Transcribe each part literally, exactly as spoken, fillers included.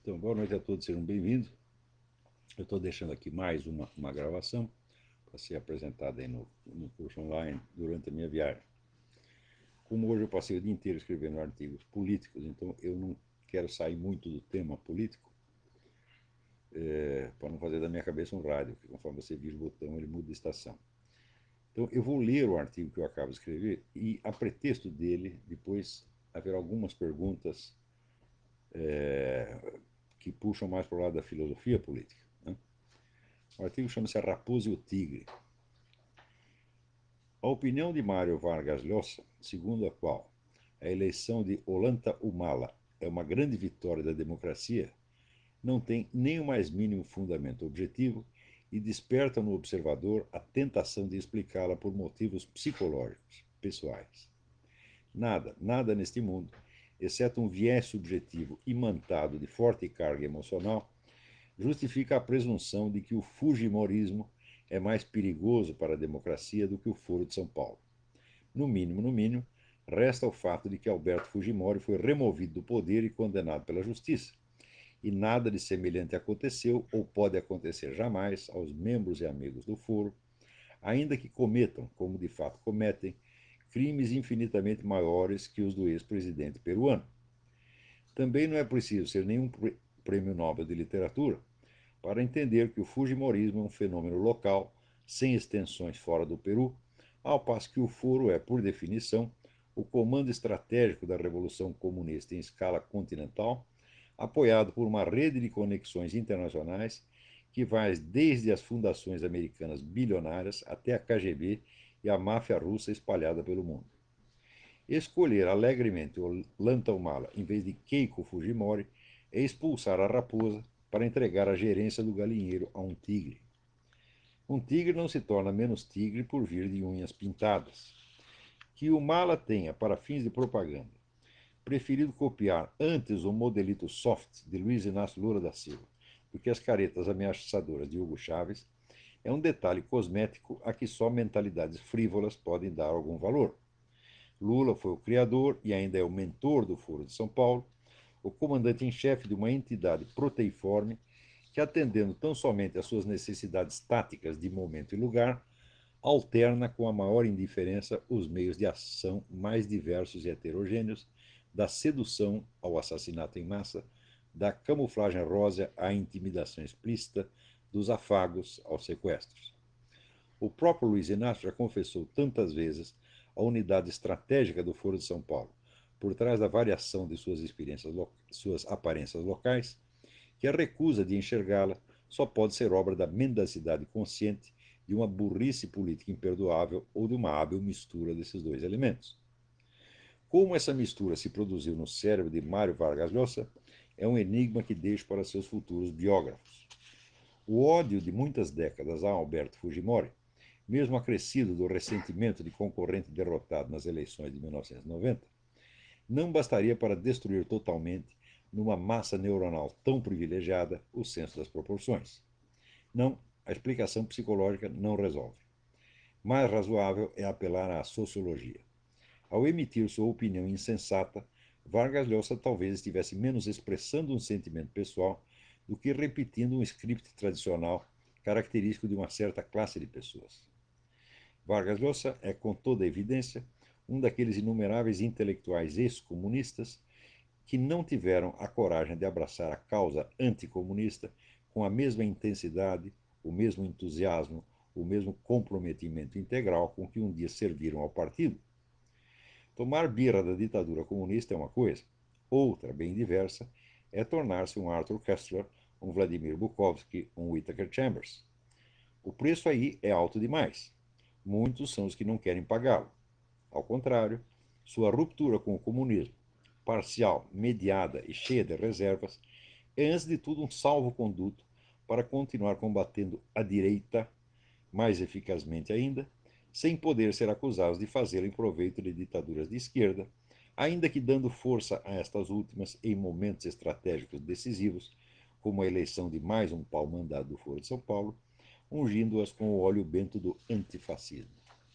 Então, boa noite a todos, sejam bem-vindos. Eu estou deixando aqui mais uma, uma gravação para ser apresentada aí no, no curso online durante a minha viagem. Como hoje eu passei o dia inteiro escrevendo artigos políticos, então eu não quero sair muito do tema político, é, para não fazer da minha cabeça um rádio, que conforme você vira o botão, ele muda de estação. Então, eu vou ler o artigo que eu acabo de escrever e, a pretexto dele, depois haverá algumas perguntas é, que puxam mais para o lado da filosofia política. Né? O artigo chama-se A Raposa e o Tigre. A opinião de Mário Vargas Llosa, segundo a qual a eleição de Ollanta Humala é uma grande vitória da democracia, não tem nem o mais mínimo fundamento objetivo e desperta no observador a tentação de explicá-la por motivos psicológicos, pessoais. Nada, nada neste mundo, exceto um viés subjetivo imantado de forte carga emocional, justifica a presunção de que o fujimorismo é mais perigoso para a democracia do que o Foro de São Paulo. No mínimo, no mínimo, resta o fato de que Alberto Fujimori foi removido do poder e condenado pela justiça. E nada de semelhante aconteceu ou pode acontecer jamais aos membros e amigos do Foro, ainda que cometam, como de fato cometem, crimes infinitamente maiores que os do ex-presidente peruano. Também não é preciso ser nenhum prêmio Nobel de literatura para entender que o fujimorismo é um fenômeno local, sem extensões fora do Peru, ao passo que o Foro é, por definição, o comando estratégico da Revolução Comunista em escala continental, apoiado por uma rede de conexões internacionais que vai desde as fundações americanas bilionárias até a K G B e a máfia russa espalhada pelo mundo. Escolher alegremente o Lantaumala em vez de Keiko Fujimori é expulsar a raposa para entregar a gerência do galinheiro a um tigre. Um tigre não se torna menos tigre por vir de unhas pintadas. Que o Mala tenha, para fins de propaganda, preferido copiar antes o modelito soft de Luiz Inácio Lula da Silva do que as caretas ameaçadoras de Hugo Chávez é um detalhe cosmético a que só mentalidades frívolas podem dar algum valor. Lula foi o criador e ainda é o mentor do Foro de São Paulo, o comandante em chefe de uma entidade proteiforme que, atendendo tão somente às suas necessidades táticas de momento e lugar, alterna com a maior indiferença os meios de ação mais diversos e heterogêneos, da sedução ao assassinato em massa, da camuflagem rosa à intimidação explícita, dos afagos aos sequestros. O próprio Luiz Inácio já confessou tantas vezes a unidade estratégica do Foro de São Paulo, por trás da variação de suas experiências, suas aparências locais, que a recusa de enxergá-la só pode ser obra da mendacidade consciente, de uma burrice política imperdoável ou de uma hábil mistura desses dois elementos. Como essa mistura se produziu no cérebro de Mário Vargas Llosa é um enigma que deixo para seus futuros biógrafos. O ódio de muitas décadas a Alberto Fujimori, mesmo acrescido do ressentimento de concorrente derrotado nas eleições de mil novecentos e noventa, não bastaria para destruir totalmente, numa massa neuronal tão privilegiada, o senso das proporções. Não, a explicação psicológica não resolve. Mais razoável é apelar à sociologia. Ao emitir sua opinião insensata, Vargas Llosa talvez estivesse menos expressando um sentimento pessoal do que repetindo um script tradicional característico de uma certa classe de pessoas. Vargas Llosa é, com toda evidência, um daqueles inumeráveis intelectuais ex-comunistas que não tiveram a coragem de abraçar a causa anticomunista com a mesma intensidade, o mesmo entusiasmo, o mesmo comprometimento integral com que um dia serviram ao partido. Tomar birra da ditadura comunista é uma coisa, outra, bem diversa, é tornar-se um Arthur Koestler, um Vladimir Bukovsky, um Whittaker Chambers. O preço aí é alto demais. Muitos são os que não querem pagá-lo. Ao contrário, sua ruptura com o comunismo, parcial, mediada e cheia de reservas, é antes de tudo um salvo-conduto para continuar combatendo a direita, mais eficazmente ainda, sem poder ser acusados de fazê-lo em proveito de ditaduras de esquerda, ainda que dando força a estas últimas em momentos estratégicos decisivos, como a eleição de mais um pau-mandado do Foro de São Paulo, ungindo-as com o óleo bento do antifascismo.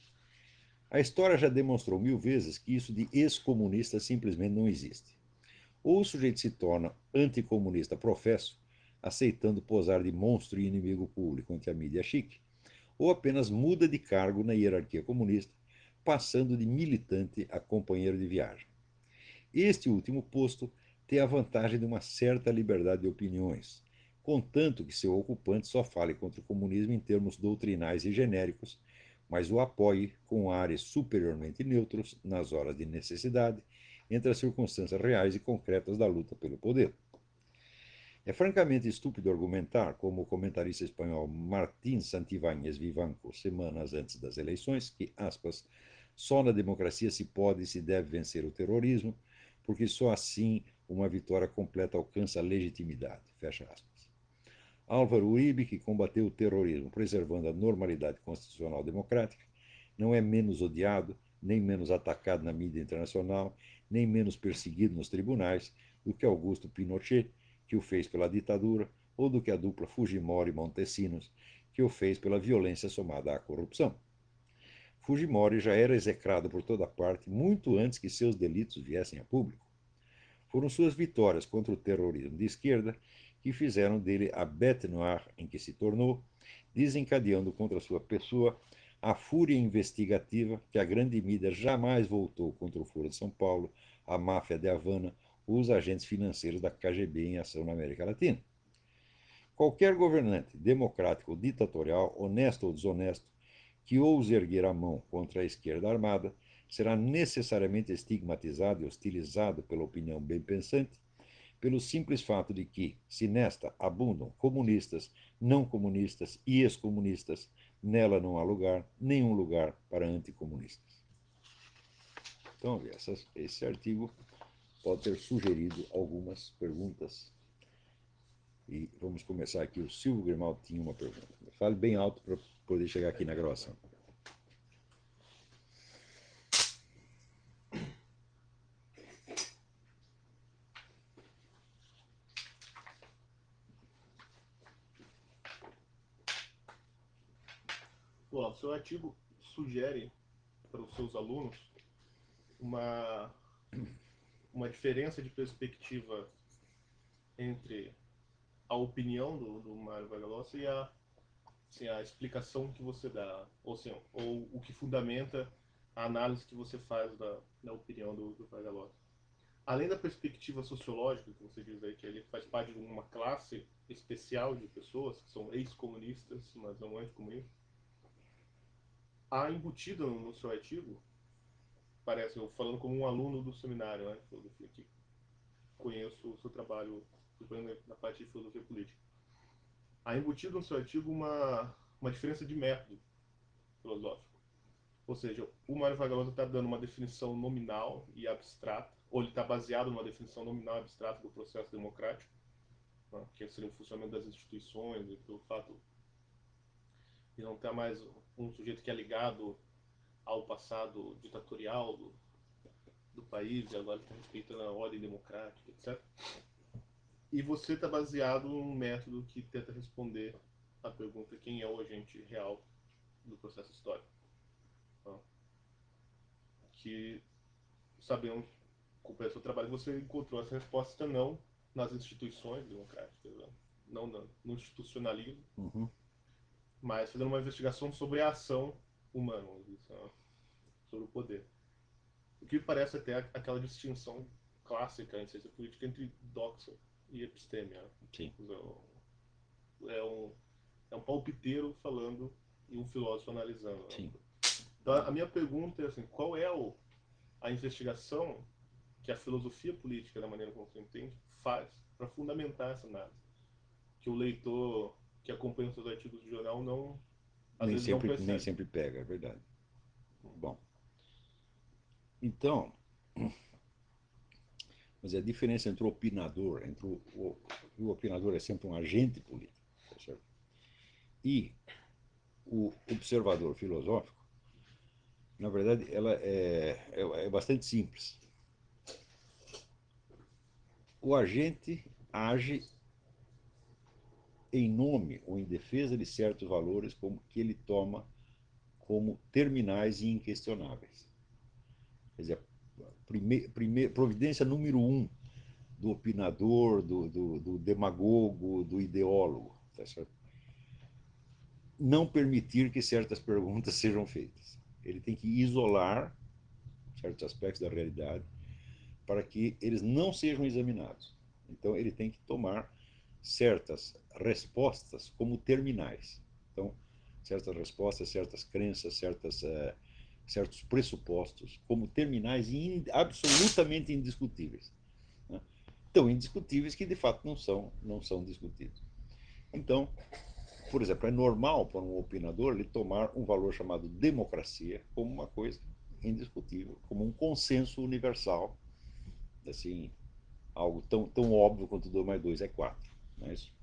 A história já demonstrou mil vezes que isso de ex-comunista simplesmente não existe. Ou o sujeito se torna anticomunista professo, aceitando posar de monstro e inimigo público ante a mídia chique, ou apenas muda de cargo na hierarquia comunista, passando de militante a companheiro de viagem. Este último posto tem a vantagem de uma certa liberdade de opiniões, contanto que seu ocupante só fale contra o comunismo em termos doutrinais e genéricos, mas o apoie com ares superiormente neutros nas horas de necessidade, entre as circunstâncias reais e concretas da luta pelo poder. É francamente estúpido argumentar, como o comentarista espanhol Martín Santibáñez Vivanco, semanas antes das eleições, que, aspas, só na democracia se pode e se deve vencer o terrorismo, porque só assim uma vitória completa alcança a legitimidade, fecha aspas. Álvaro Uribe, que combateu o terrorismo preservando a normalidade constitucional democrática, não é menos odiado, nem menos atacado na mídia internacional, nem menos perseguido nos tribunais do que Augusto Pinochet, que o fez pela ditadura, ou do que a dupla Fujimori e Montesinos, que o fez pela violência somada à corrupção. Fujimori já era execrado por toda parte muito antes que seus delitos viessem a público. Foram suas vitórias contra o terrorismo de esquerda que fizeram dele a bête noire em que se tornou, desencadeando contra sua pessoa a fúria investigativa que a grande mídia jamais voltou contra o Foro de São Paulo, a máfia de Havana ou os agentes financeiros da K G B em ação na América Latina. Qualquer governante, democrático ou ditatorial, honesto ou desonesto, que ouse erguer a mão contra a esquerda armada, será necessariamente estigmatizado e hostilizado pela opinião bem-pensante, pelo simples fato de que, se nesta abundam comunistas, não comunistas e ex-comunistas, nela não há lugar, nenhum lugar para anticomunistas. Então, essas, esse artigo pode ter sugerido algumas perguntas. E vamos começar aqui. O Silvio Grimaldo tinha uma pergunta. Fale bem alto para poder chegar aqui na gravação. Bom, o seu artigo sugere para os seus alunos uma, uma diferença de perspectiva entre a opinião do, do Mário Vargalhosa e a, assim, a explicação que você dá, ou, assim, ou o que fundamenta a análise que você faz da, da opinião do, do Vargalhosa. Além da perspectiva sociológica, que você diz aí que ele faz parte de uma classe especial de pessoas que são ex-comunistas, mas não anticomunistas, há embutido no, no seu artigo, parece, eu falando como um aluno do seminário, né, de filosofia, que conheço o seu trabalho na parte de filosofia política. Há embutido no seu artigo uma, uma diferença de método filosófico. Ou seja, o Mário Vargalhosa está dando uma definição nominal e abstrata, ou ele está baseado numa definição nominal e abstrata do processo democrático, né, que seria o funcionamento das instituições, e pelo fato de não ter mais um sujeito que é ligado ao passado ditatorial do, do país, e agora está respeitando a ordem democrática, etcétera. E você está baseado num método que tenta responder a pergunta: quem é o agente real do processo histórico? Então, que, sabendo, com o seu trabalho, você encontrou essa resposta não nas instituições democráticas, não no institucionalismo, uhum. mas fazendo uma investigação sobre a ação humana, sobre o poder. O que parece até aquela distinção clássica em ciência política entre doxa e episteme. Sim. É um, é um palpiteiro falando e um filósofo analisando. Sim. Então, a minha pergunta é assim, qual é o, a investigação que a filosofia política, da maneira como você entende, faz para fundamentar essa análise? Que o leitor que acompanha os seus artigos de jornal não, às nem vezes sempre, não percebe. Nem sempre pega, é verdade. Bom, então, mas a diferença entre o opinador, entre o, o, o opinador é sempre um agente político, tá certo? E o observador filosófico, na verdade, ela é, é, é bastante simples. O agente age em nome ou em defesa de certos valores como que ele toma como terminais e inquestionáveis. Quer dizer, prime, prime, providência número um do opinador, do, do, do demagogo, do ideólogo. Tá certo? Não permitir que certas perguntas sejam feitas. Ele tem que isolar certos aspectos da realidade para que eles não sejam examinados. Então, ele tem que tomar certas respostas como terminais. Então, certas respostas, certas crenças, certas, uh, certos pressupostos como terminais e in, absolutamente indiscutíveis. Né? Tão indiscutíveis que, de fato, não são, não são discutidos. Então, por exemplo, é normal para um opinador ele tomar um valor chamado democracia como uma coisa indiscutível, como um consenso universal, assim, algo tão, tão óbvio quanto dois mais dois é quatro. Não é isso?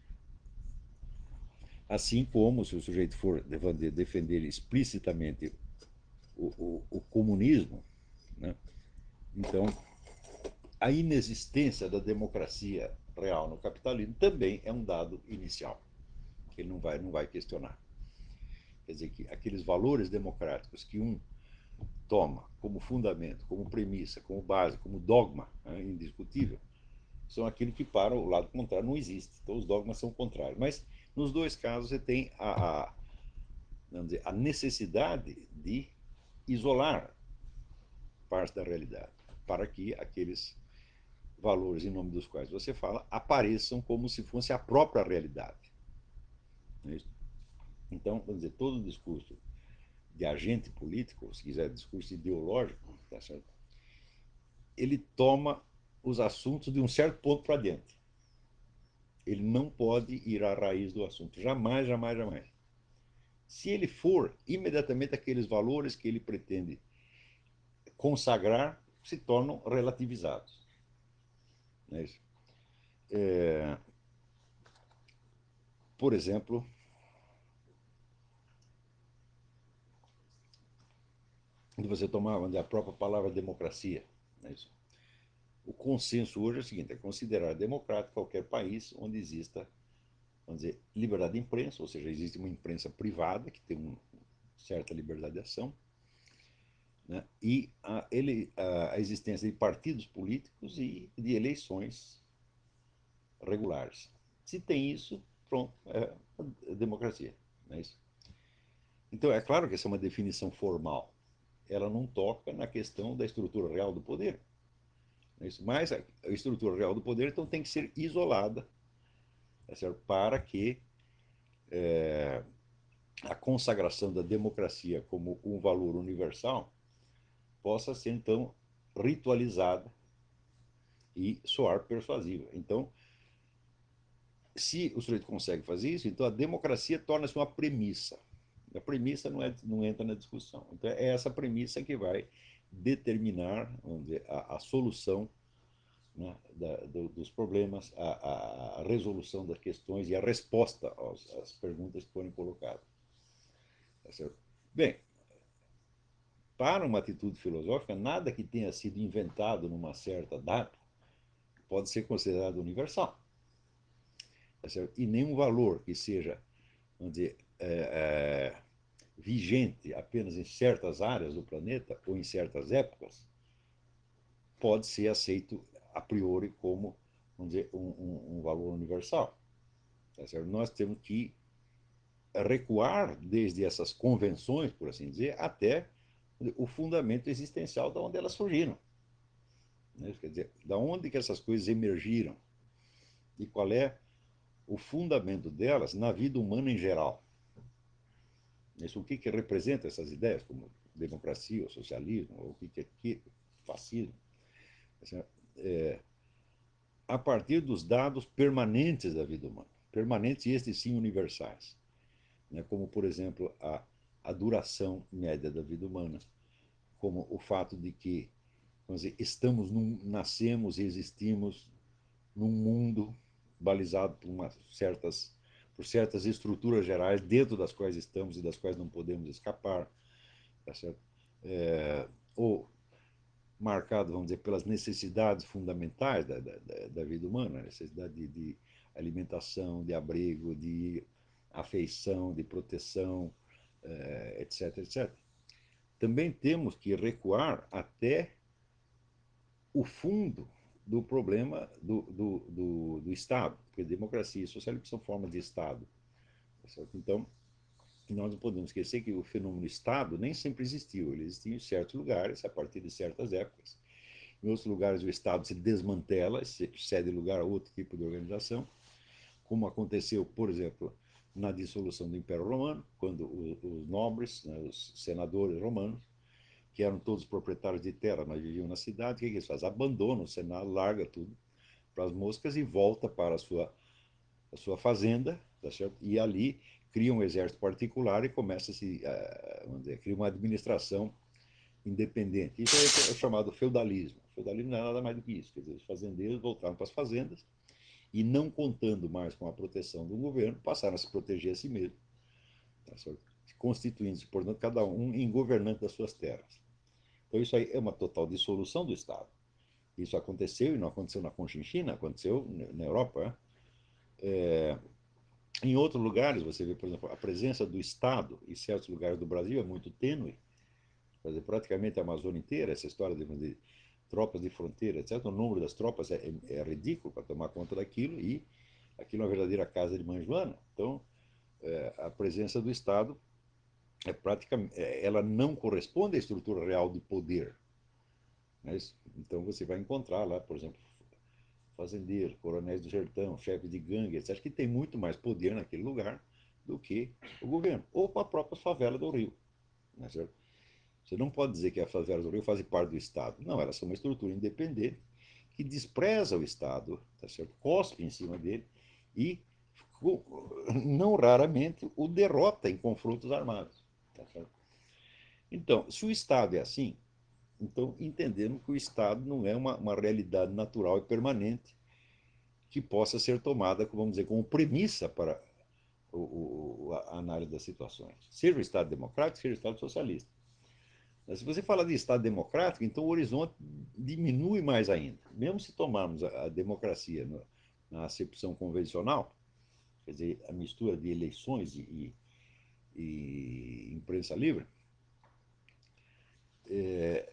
Assim como, se o sujeito for defender explicitamente o, o, o comunismo, né, então a inexistência da democracia real no capitalismo também é um dado inicial, que ele não vai, não vai questionar. Quer dizer, que aqueles valores democráticos que um toma como fundamento, como premissa, como base, como dogma, né, indiscutível, são aquilo que para o lado contrário não existe. Então os dogmas são contrários. Mas nos dois casos você tem a, a, vamos dizer, a necessidade de isolar parte da realidade para que aqueles valores em nome dos quais você fala apareçam como se fosse a própria realidade. Não é isso? Então, vamos dizer, todo o discurso de agente político, ou se quiser, discurso ideológico, tá certo? Ele toma os assuntos de um certo ponto para diante. Ele não pode ir à raiz do assunto. Jamais, jamais, jamais. Se ele for, imediatamente aqueles valores que ele pretende consagrar se tornam relativizados. Não é isso? É, por exemplo, de você tomar a própria palavra democracia. Não é isso? O consenso hoje é o seguinte: é considerar democrático qualquer país onde exista, vamos dizer, liberdade de imprensa, ou seja, existe uma imprensa privada que tem uma certa liberdade de ação, né? E a, ele, a, a existência de partidos políticos e de eleições regulares. Se tem isso, pronto, é a democracia. Não é isso? Então, é claro que essa é uma definição formal. Ela não toca na questão da estrutura real do poder. Não é isso? Mas a estrutura real do poder, então, tem que ser isolada, é certo? Para que é, a consagração da democracia como um valor universal possa ser, então, ritualizada e soar persuasiva. Então, se o sujeito consegue fazer isso, então a democracia torna-se uma premissa. A premissa não, é, não entra na discussão. Então, é essa premissa que vai determinar, vamos dizer, a, a solução, né, da, do, dos problemas, a, a, resolução das questões e a resposta aos, às perguntas que forem colocadas. Tá certo? Bem, para uma atitude filosófica, nada que tenha sido inventado numa certa data pode ser considerado universal. Tá certo? E nenhum valor que seja, vamos dizer, é, é, vigente apenas em certas áreas do planeta ou em certas épocas pode ser aceito a priori como, vamos dizer, um, um, um valor universal. Tá certo? Nós temos que recuar desde essas convenções, por assim dizer, até o fundamento existencial de onde elas surgiram. Né? Quer dizer, da onde que essas coisas emergiram e qual é o fundamento delas na vida humana em geral. Isso, o que, que representa essas ideias, como democracia, ou socialismo, ou o que, que é que, fascismo, assim, é, a partir dos dados permanentes da vida humana, permanentes e estes sim universais, né? Como, por exemplo, a, a duração média da vida humana, como o fato de que, vamos dizer, estamos num, nascemos e existimos num mundo balizado por umas certas, por certas estruturas gerais dentro das quais estamos e das quais não podemos escapar, tá certo? É, ou marcado, vamos dizer, pelas necessidades fundamentais da, da, da vida humana, a necessidade de, de alimentação, de abrigo, de afeição, de proteção, é, etc, etcétera. Também temos que recuar até o fundo do problema do, do, do, do Estado, porque democracia e socialismo são formas de Estado. Certo? Então, nós não podemos esquecer que o fenômeno Estado nem sempre existiu. Ele existiu em certos lugares, a partir de certas épocas. Em outros lugares, o Estado se desmantela, cede lugar a outro tipo de organização, como aconteceu, por exemplo, na dissolução do Império Romano, quando os nobres, né, os senadores romanos, que eram todos proprietários de terra, mas viviam na cidade, o que, que eles fazem? Abandonam o Senado, larga tudo para as moscas e volta para a sua, a sua fazenda, tá certo? E ali cria um exército particular e começa a se, uh, vamos dizer, cria uma administração independente. Isso é o chamado feudalismo. O feudalismo não é nada mais do que isso. Quer dizer, os fazendeiros voltaram para as fazendas e, não contando mais com a proteção do governo, passaram a se proteger a si mesmos, tá certo? Constituindo-se, portanto, cada um em governante das suas terras. Então, isso aí é uma total dissolução do Estado. Isso aconteceu, e não aconteceu na Conchinchina, aconteceu na Europa. Né? É, em outros lugares, você vê, por exemplo, a presença do Estado em certos lugares do Brasil é muito tênue. Quer dizer, praticamente a Amazônia inteira, essa história de, de tropas de fronteira, etcétera. O número das tropas é, é, é ridículo para tomar conta daquilo e aquilo é uma verdadeira casa de mãe Joana. Então, é, a presença do Estado é praticamente, ela não corresponde à estrutura real de poder. Né? Então, você vai encontrar lá, por exemplo, fazendeiros, coronéis do sertão, chefes de gangue, etcétera, que tem muito mais poder naquele lugar do que o governo, ou a própria favela do Rio. Né, certo? Você não pode dizer que as favelas do Rio fazem parte do Estado. Não, elas são uma estrutura independente que despreza o Estado, tá certo? Cospe em cima dele e, não raramente, o derrota em confrontos armados. Tá certo? Então, se o Estado é assim, então entendemos que o Estado não é uma, uma realidade natural e permanente que possa ser tomada, vamos dizer, como premissa para o, o, a análise das situações. Seja o Estado democrático, seja o Estado socialista. Mas se você fala de Estado democrático, então o horizonte diminui mais ainda. Mesmo se tomarmos a, a democracia no, na acepção convencional, quer dizer, a mistura de eleições e, e, e imprensa livre, é,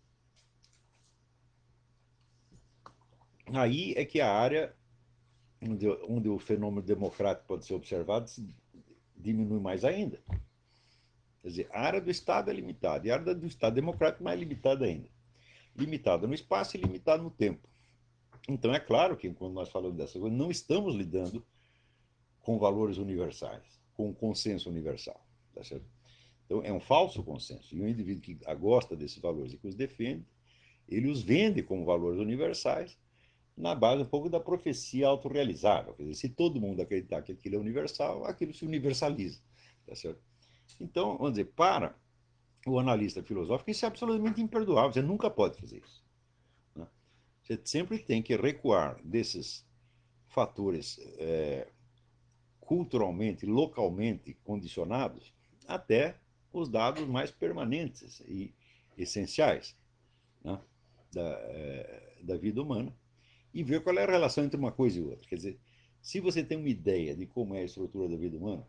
aí é que a área onde, onde o fenômeno democrático pode ser observado diminui mais ainda. Quer dizer, a área do Estado é limitada, e a área do Estado democrático é mais limitada ainda. Limitada no espaço e limitada no tempo. Então, é claro que, quando nós falamos dessa coisa, não estamos lidando com valores universais, com um consenso universal. Tá certo? Então, é um falso consenso. E o indivíduo que gosta desses valores e que os defende, ele os vende como valores universais, na base um pouco da profecia autorrealizável. Quer dizer, se todo mundo acreditar que aquilo é universal, aquilo se universaliza. Tá certo? Então, vamos dizer, para o analista filosófico, isso é absolutamente imperdoável. Você nunca pode fazer isso. Né? Você sempre tem que recuar desses fatores é, culturalmente, localmente condicionados até os dados mais permanentes e essenciais, né, da, é, da vida humana e ver qual é a relação entre uma coisa e outra. Quer dizer, se você tem uma ideia de como é a estrutura da vida humana,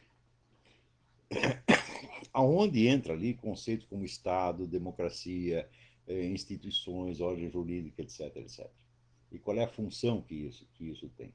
aonde entra ali conceitos como Estado, democracia, eh, instituições, ordem jurídica, etc, etcétera. E qual é a função que isso, que isso tem?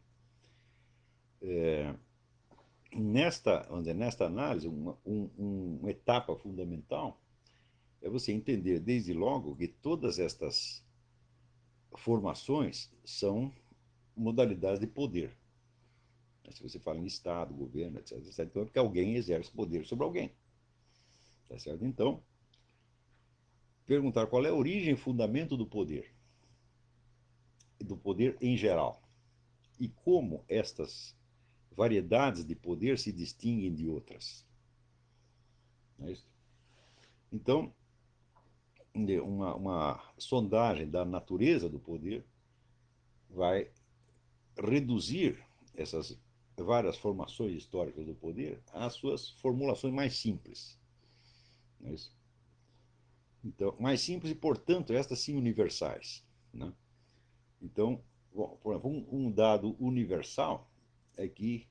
É, nesta, vamos dizer, nesta análise, uma, um, uma etapa fundamental é você entender, desde logo, que todas estas formações são modalidades de poder. Se você fala em Estado, governo, etc, etcétera, então é porque alguém exerce poder sobre alguém. Tá certo? Então, perguntar qual é a origem e fundamento do poder, do poder em geral, e como estas variedades de poder se distinguem de outras. Não é isso? Então, uma, uma sondagem da natureza do poder vai reduzir essas várias formações históricas do poder às suas formulações mais simples. Não é isso? Então, mais simples e, portanto, estas sim universais. Né? Então, bom, por exemplo, um, um dado universal é que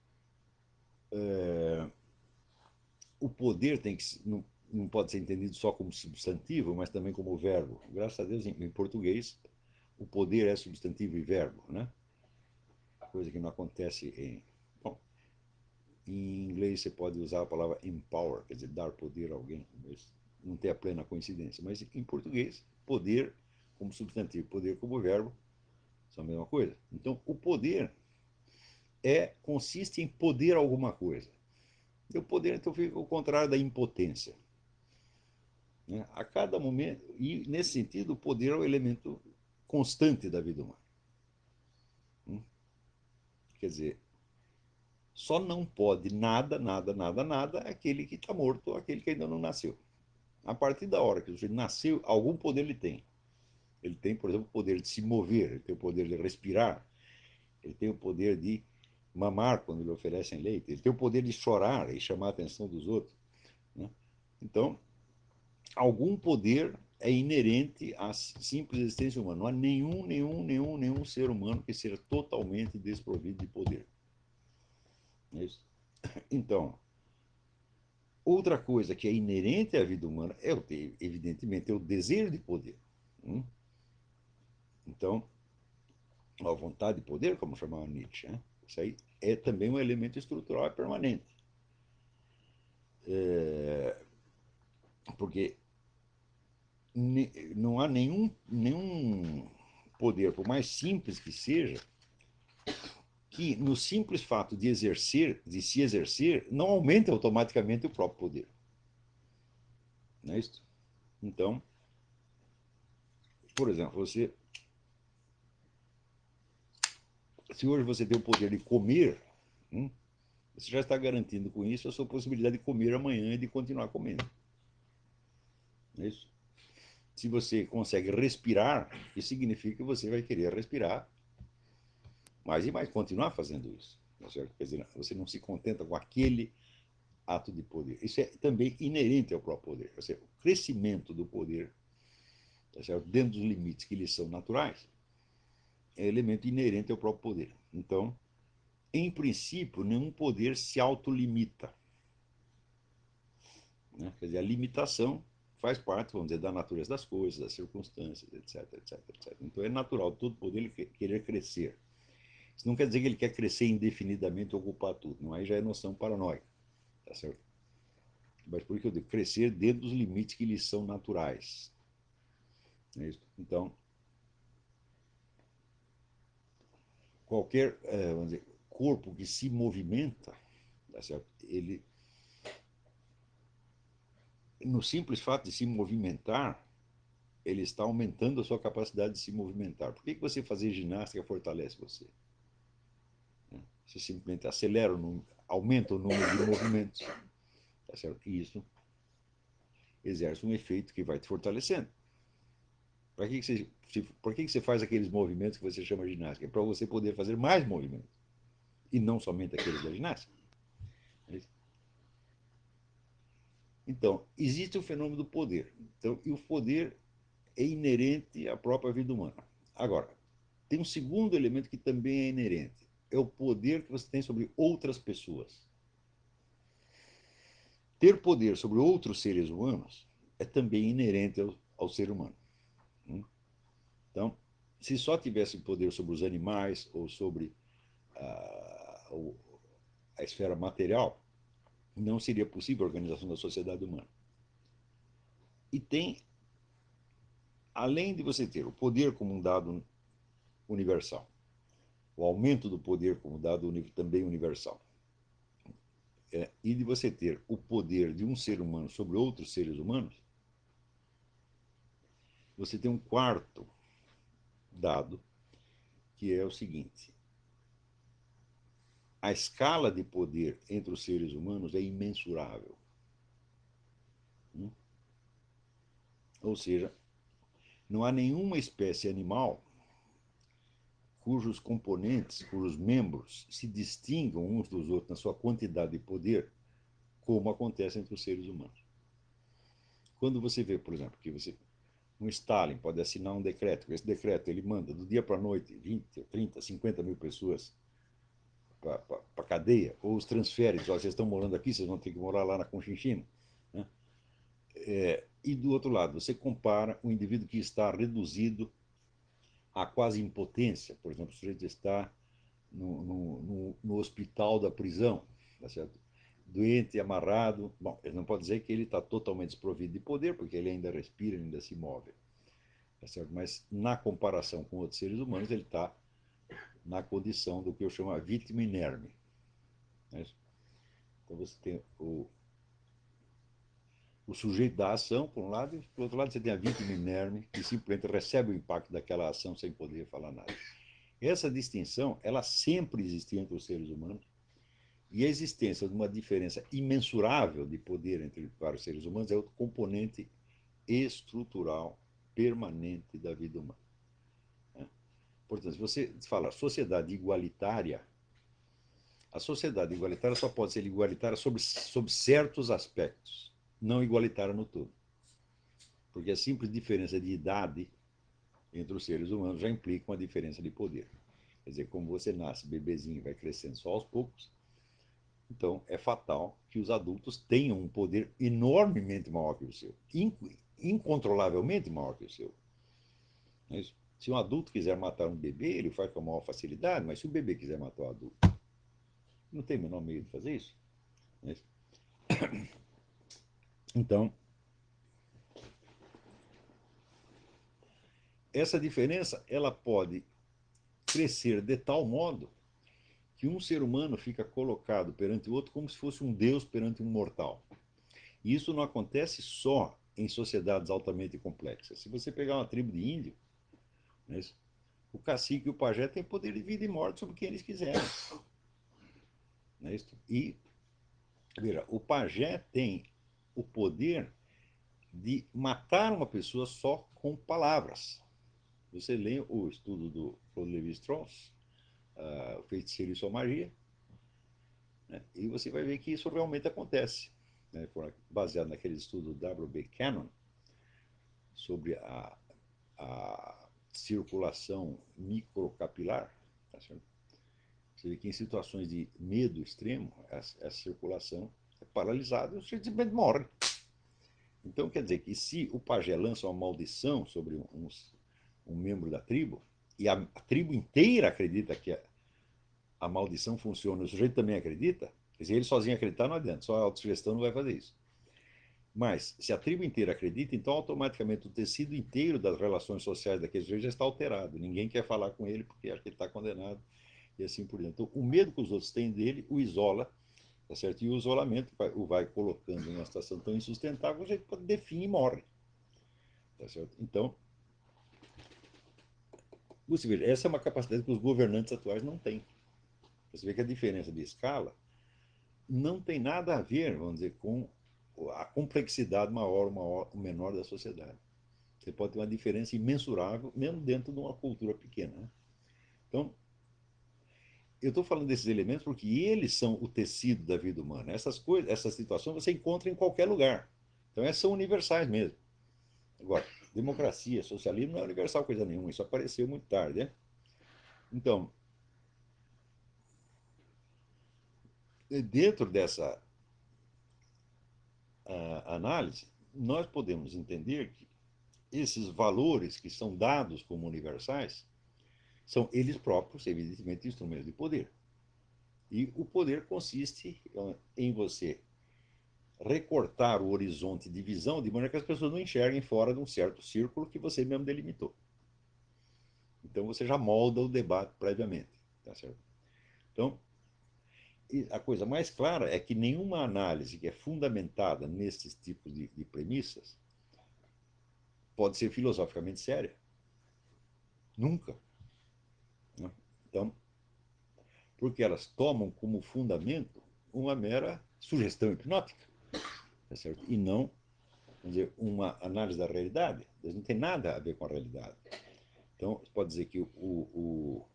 é, o poder tem que, não, não pode ser entendido só como substantivo, mas também como verbo. Graças a Deus, em, em português, o poder é substantivo e verbo, né? Coisa que não acontece em... Bom, em inglês você pode usar a palavra empower, quer dizer, dar poder a alguém, mas não tem a plena coincidência. Mas em português, poder como substantivo, poder como verbo, são a mesma coisa. Então, o poder é, consiste em poder alguma coisa. E o poder, então, fica ao contrário da impotência. Né? A cada momento, e nesse sentido, o poder é o elemento constante da vida humana. Hum? Quer dizer, só não pode nada, nada, nada, nada aquele que está morto, aquele que ainda não nasceu. A partir da hora que o sujeito nasceu, algum poder ele tem. Ele tem, por exemplo, o poder de se mover, ele tem o poder de respirar, ele tem o poder de mamar quando lhe oferecem leite, ele tem o poder de chorar e chamar a atenção dos outros. Né? Então, algum poder é inerente à simples existência humana. Não há nenhum, nenhum, nenhum, nenhum ser humano que seja totalmente desprovido de poder. É isso? Então, outra coisa que é inerente à vida humana é, evidentemente, é o desejo de poder. Hum? Então, a vontade de poder, como chamava Nietzsche, né? Isso aí é também um elemento estrutural e permanente. É, porque não há nenhum, nenhum poder, por mais simples que seja, que no simples fato de exercer, de se exercer, não aumenta automaticamente o próprio poder. Não é isso? Então, por exemplo, você, se hoje você tem o poder de comer, hum, você já está garantindo com isso a sua possibilidade de comer amanhã e de continuar comendo. Não é isso? Se você consegue respirar, isso significa que você vai querer respirar mais e mais, continuar fazendo isso. Não é certo? Quer dizer, você não se contenta com aquele ato de poder. Isso é também inerente ao próprio poder. Ou seja, o crescimento do poder, tá certo? Dentro dos limites que lhes são naturais, é elemento inerente ao próprio poder. Então, em princípio, nenhum poder se autolimita. Né? Quer dizer, a limitação faz parte, vamos dizer, da natureza das coisas, das circunstâncias, etc, etc, etcétera. Então é natural todo poder querer crescer. Isso não quer dizer que ele quer crescer indefinidamente e ocupar tudo. Não, aí já é noção paranoica. Tá certo? Mas por que eu digo? Crescer dentro dos limites que lhes são naturais. É isso? Então, qualquer é, vamos dizer, corpo que se movimenta, tá certo? Ele, no simples fato de se movimentar, ele está aumentando a sua capacidade de se movimentar. Por que, que você fazer ginástica fortalece você? Você simplesmente acelera o número, aumenta o número de movimentos. Tá certo? E isso exerce um efeito que vai te fortalecendo. Para que, que, você, por que, que você faz aqueles movimentos que você chama de ginástica? É para você poder fazer mais movimentos. E não somente aqueles da ginástica. Então, existe o fenômeno do poder. Então, e o poder é inerente à própria vida humana. Agora, tem um segundo elemento que também é inerente. É o poder que você tem sobre outras pessoas. Ter poder sobre outros seres humanos é também inerente ao, ao ser humano. Então, se só tivesse poder sobre os animais ou sobre a, a esfera material, não seria possível a organização da sociedade humana. E tem, além de você ter o poder como um dado universal, o aumento do poder como dado também universal, é, e de você ter o poder de um ser humano sobre outros seres humanos, você tem um quarto dado, que é o seguinte: a escala de poder entre os seres humanos é imensurável. Hum? Ou seja, não há nenhuma espécie animal cujos componentes, cujos membros se distingam uns dos outros na sua quantidade de poder, como acontece entre os seres humanos. Quando você vê, por exemplo, que você, um Stalin pode assinar um decreto, esse decreto ele manda do dia para a noite vinte, trinta, cinquenta mil pessoas para a cadeia, ou os transfere, ó, vocês estão morando aqui, vocês vão ter que morar lá na Conchinchina. Né? É, e do outro lado, você compara um indivíduo que está reduzido a quase impotência. Por exemplo, o sujeito está no, no, no, no hospital da prisão, tá certo? Doente, amarrado. Bom, ele não pode dizer que ele está totalmente desprovido de poder, porque ele ainda respira, ele ainda se move. Tá certo? Mas, na comparação com outros seres humanos, ele está na condição do que eu chamo de vítima inerme. Né? Então, você tem o, o sujeito da ação, por um lado, e, por outro lado, você tem a vítima inerme, que simplesmente recebe o impacto daquela ação sem poder falar nada. Essa distinção, ela sempre existiu entre os seres humanos, e a existência de uma diferença imensurável de poder entre vários seres humanos é outro componente estrutural permanente da vida humana. Portanto, se você fala sociedade igualitária, a sociedade igualitária só pode ser igualitária sobre, sobre certos aspectos, não igualitária no todo. Porque a simples diferença de idade entre os seres humanos já implica uma diferença de poder. Quer dizer, como você nasce bebezinho e vai crescendo só aos poucos, então é fatal que os adultos tenham um poder enormemente maior que o seu, incontrolavelmente maior que o seu. Não é isso? Se um adulto quiser matar um bebê, ele faz com a maior facilidade, mas se o bebê quiser matar o adulto, não tem o menor meio de fazer isso. Não é isso? Então, essa diferença ela pode crescer de tal modo que um ser humano fica colocado perante o outro como se fosse um deus perante um mortal. E isso não acontece só em sociedades altamente complexas. Se você pegar uma tribo de índio, né, o cacique e o pajé têm poder de vida e morte sobre quem eles quiserem. Né, e, veja, o pajé tem o poder de matar uma pessoa só com palavras. Você lê o estudo do Claude Lévi-Strauss, uh, O Feiticeiro e Sua Magia, né, e você vai ver que isso realmente acontece. Né, baseado naquele estudo do W B Cannon sobre a, a circulação microcapilar. Tá certo? Você vê que em situações de medo extremo, essa, essa circulação é paralisada e o sujeito simplesmente morre. Então, quer dizer que se o pajé lança uma maldição sobre um, um membro da tribo, e a, a tribo inteira acredita que a, a maldição funciona, o sujeito também acredita, quer dizer, ele sozinho acreditar não adianta, só a autossugestão não vai fazer isso. Mas, se a tribo inteira acredita, então automaticamente o tecido inteiro das relações sociais daquele sujeito já está alterado. Ninguém quer falar com ele porque acha que ele está condenado e assim por diante. Então, o medo que os outros têm dele o isola, tá certo? E o isolamento vai, o vai colocando em uma situação tão insustentável que o sujeito define e morre. Tá certo? Então, você vê, essa é uma capacidade que os governantes atuais não têm. Você vê que a diferença de escala não tem nada a ver, vamos dizer, com a complexidade maior ou menor da sociedade. Você pode ter uma diferença imensurável, mesmo dentro de uma cultura pequena. Né? Então, eu estou falando desses elementos porque eles são o tecido da vida humana. Essas coisas, essas situações você encontra em qualquer lugar. Então, essas são universais mesmo. Agora, democracia, socialismo não é universal coisa nenhuma. Isso apareceu muito tarde. Né? Então, dentro dessa análise, nós podemos entender que esses valores que são dados como universais são eles próprios, evidentemente, instrumentos de poder. E o poder consiste em você recortar o horizonte de visão de maneira que as pessoas não enxerguem fora de um certo círculo que você mesmo delimitou. Então você já molda o debate previamente. Tá certo? Então, a coisa mais clara é que nenhuma análise que é fundamentada nesses tipos de, de premissas pode ser filosoficamente séria. Nunca. Então, porque elas tomam como fundamento uma mera sugestão hipnótica, tá certo? E não, vamos dizer, uma análise da realidade. Elas não tem nada a ver com a realidade. Então, você pode dizer que o, o,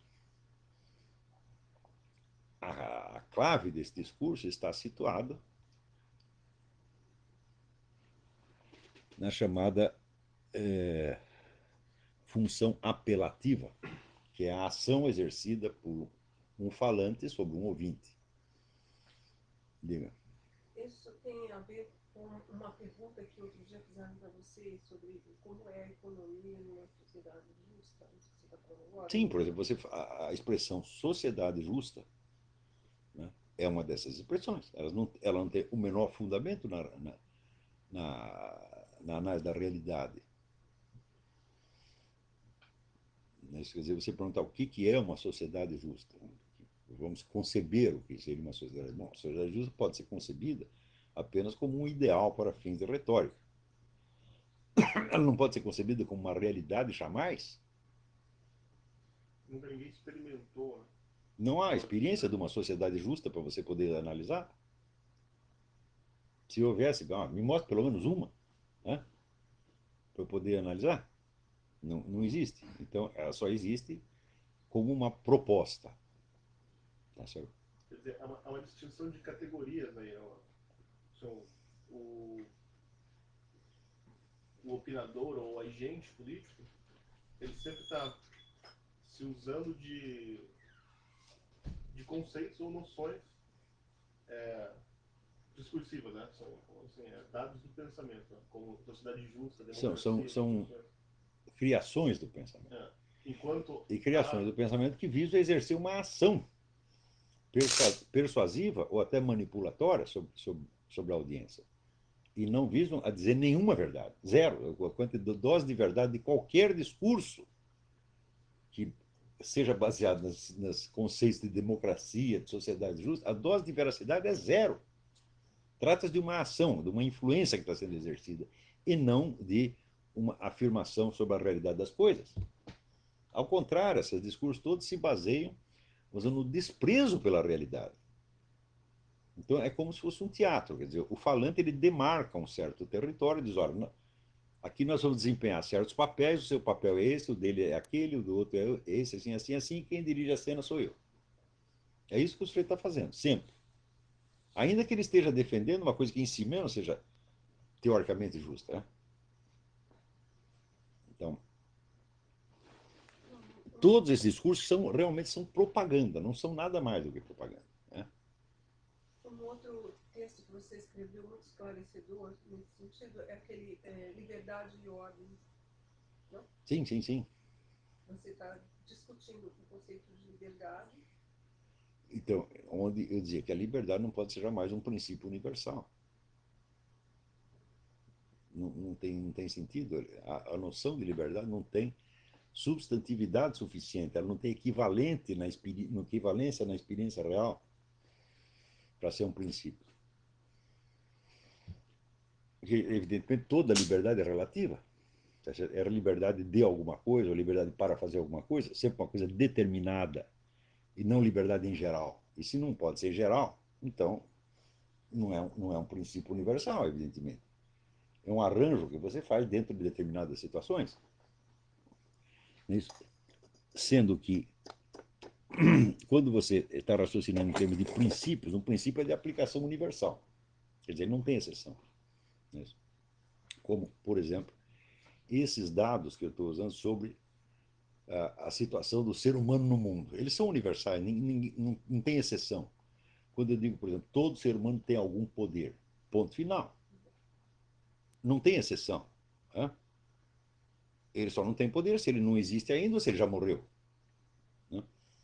a, a clave desse discurso está situada na chamada é, função apelativa, que é a ação exercida por um falante sobre um ouvinte. Diga. Isso tem a ver com uma pergunta que outro dia fizeram para você sobre como é a economia numa sociedade justa, está pondo agora? Sim, por exemplo, você, a, a expressão sociedade justa, né, é uma dessas expressões. Elas não, ela não tem o menor fundamento na, na, na, na análise da realidade. Né? Quer dizer, você perguntar o que, que é uma sociedade justa. Vamos conceber o que seria uma sociedade. Bom, a sociedade justa pode ser concebida apenas como um ideal para fins de retórica. Ela não pode ser concebida como uma realidade jamais. Nunca ninguém experimentou, né? Não há experiência de uma sociedade justa para você poder analisar. Se houvesse, me mostre pelo menos uma, né, para eu poder analisar. Não, não existe. Então, ela só existe como uma proposta. Tá certo? Quer dizer, há uma, há uma distinção de categorias aí. Ó. São o, o opinador ou o agente político, ele sempre está se usando de, de conceitos ou noções é, discursivas, né? São assim, é, dados do pensamento, né? Como sociedade justa, São, democracia, são, são instituições. criações do pensamento. É. Enquanto E criações a, do pensamento que visam exercer uma ação persuasiva ou até manipulatória sobre, sobre, sobre a audiência. E não visam a dizer nenhuma verdade. Zero. A quantidade, dose de verdade de qualquer discurso que seja baseado nos, nos conceitos de democracia, de sociedade justa, a dose de veracidade é zero. Trata-se de uma ação, de uma influência que está sendo exercida, e não de uma afirmação sobre a realidade das coisas. Ao contrário, esses discursos todos se baseiam no desprezo pela realidade. Então é como se fosse um teatro, quer dizer, o falante ele demarca um certo território e diz, olha, não, aqui nós vamos desempenhar certos papéis, o seu papel é esse, o dele é aquele, o do outro é esse, assim, assim, assim, e quem dirige a cena sou eu. É isso que o sujeito está fazendo, sempre. Ainda que ele esteja defendendo uma coisa que em si mesmo seja teoricamente justa. Né? Então, todos esses discursos são, realmente são propaganda, não são nada mais do que propaganda. Né? Um outro texto que você escreveu muito esclarecedor nesse sentido é aquele é, Liberdade e Ordem. Não? Sim, sim, sim. Você está discutindo o conceito de liberdade. Então, onde eu dizia que a liberdade não pode ser jamais um princípio universal. Não, não, tem, não tem sentido. A, a noção de liberdade não tem substantividade suficiente, ela não tem equivalente na, no equivalência na experiência real para ser um princípio. Porque, evidentemente, toda liberdade é relativa. Era liberdade de alguma coisa, ou liberdade para fazer alguma coisa, sempre uma coisa determinada, e não liberdade em geral. E se não pode ser geral, então não é, não é um princípio universal, evidentemente. É um arranjo que você faz dentro de determinadas situações. Isso. Sendo que, quando você está raciocinando em termos de princípios, um princípio é de aplicação universal. Quer dizer, não tem exceção. Isso. Como, por exemplo, esses dados que eu estou usando sobre a, a situação do ser humano no mundo. Eles são universais, ninguém, não, não tem exceção. Quando eu digo, por exemplo, todo ser humano tem algum poder. Ponto final. Não tem exceção. Né? Ele só não tem poder se ele não existe ainda ou se ele já morreu. Né?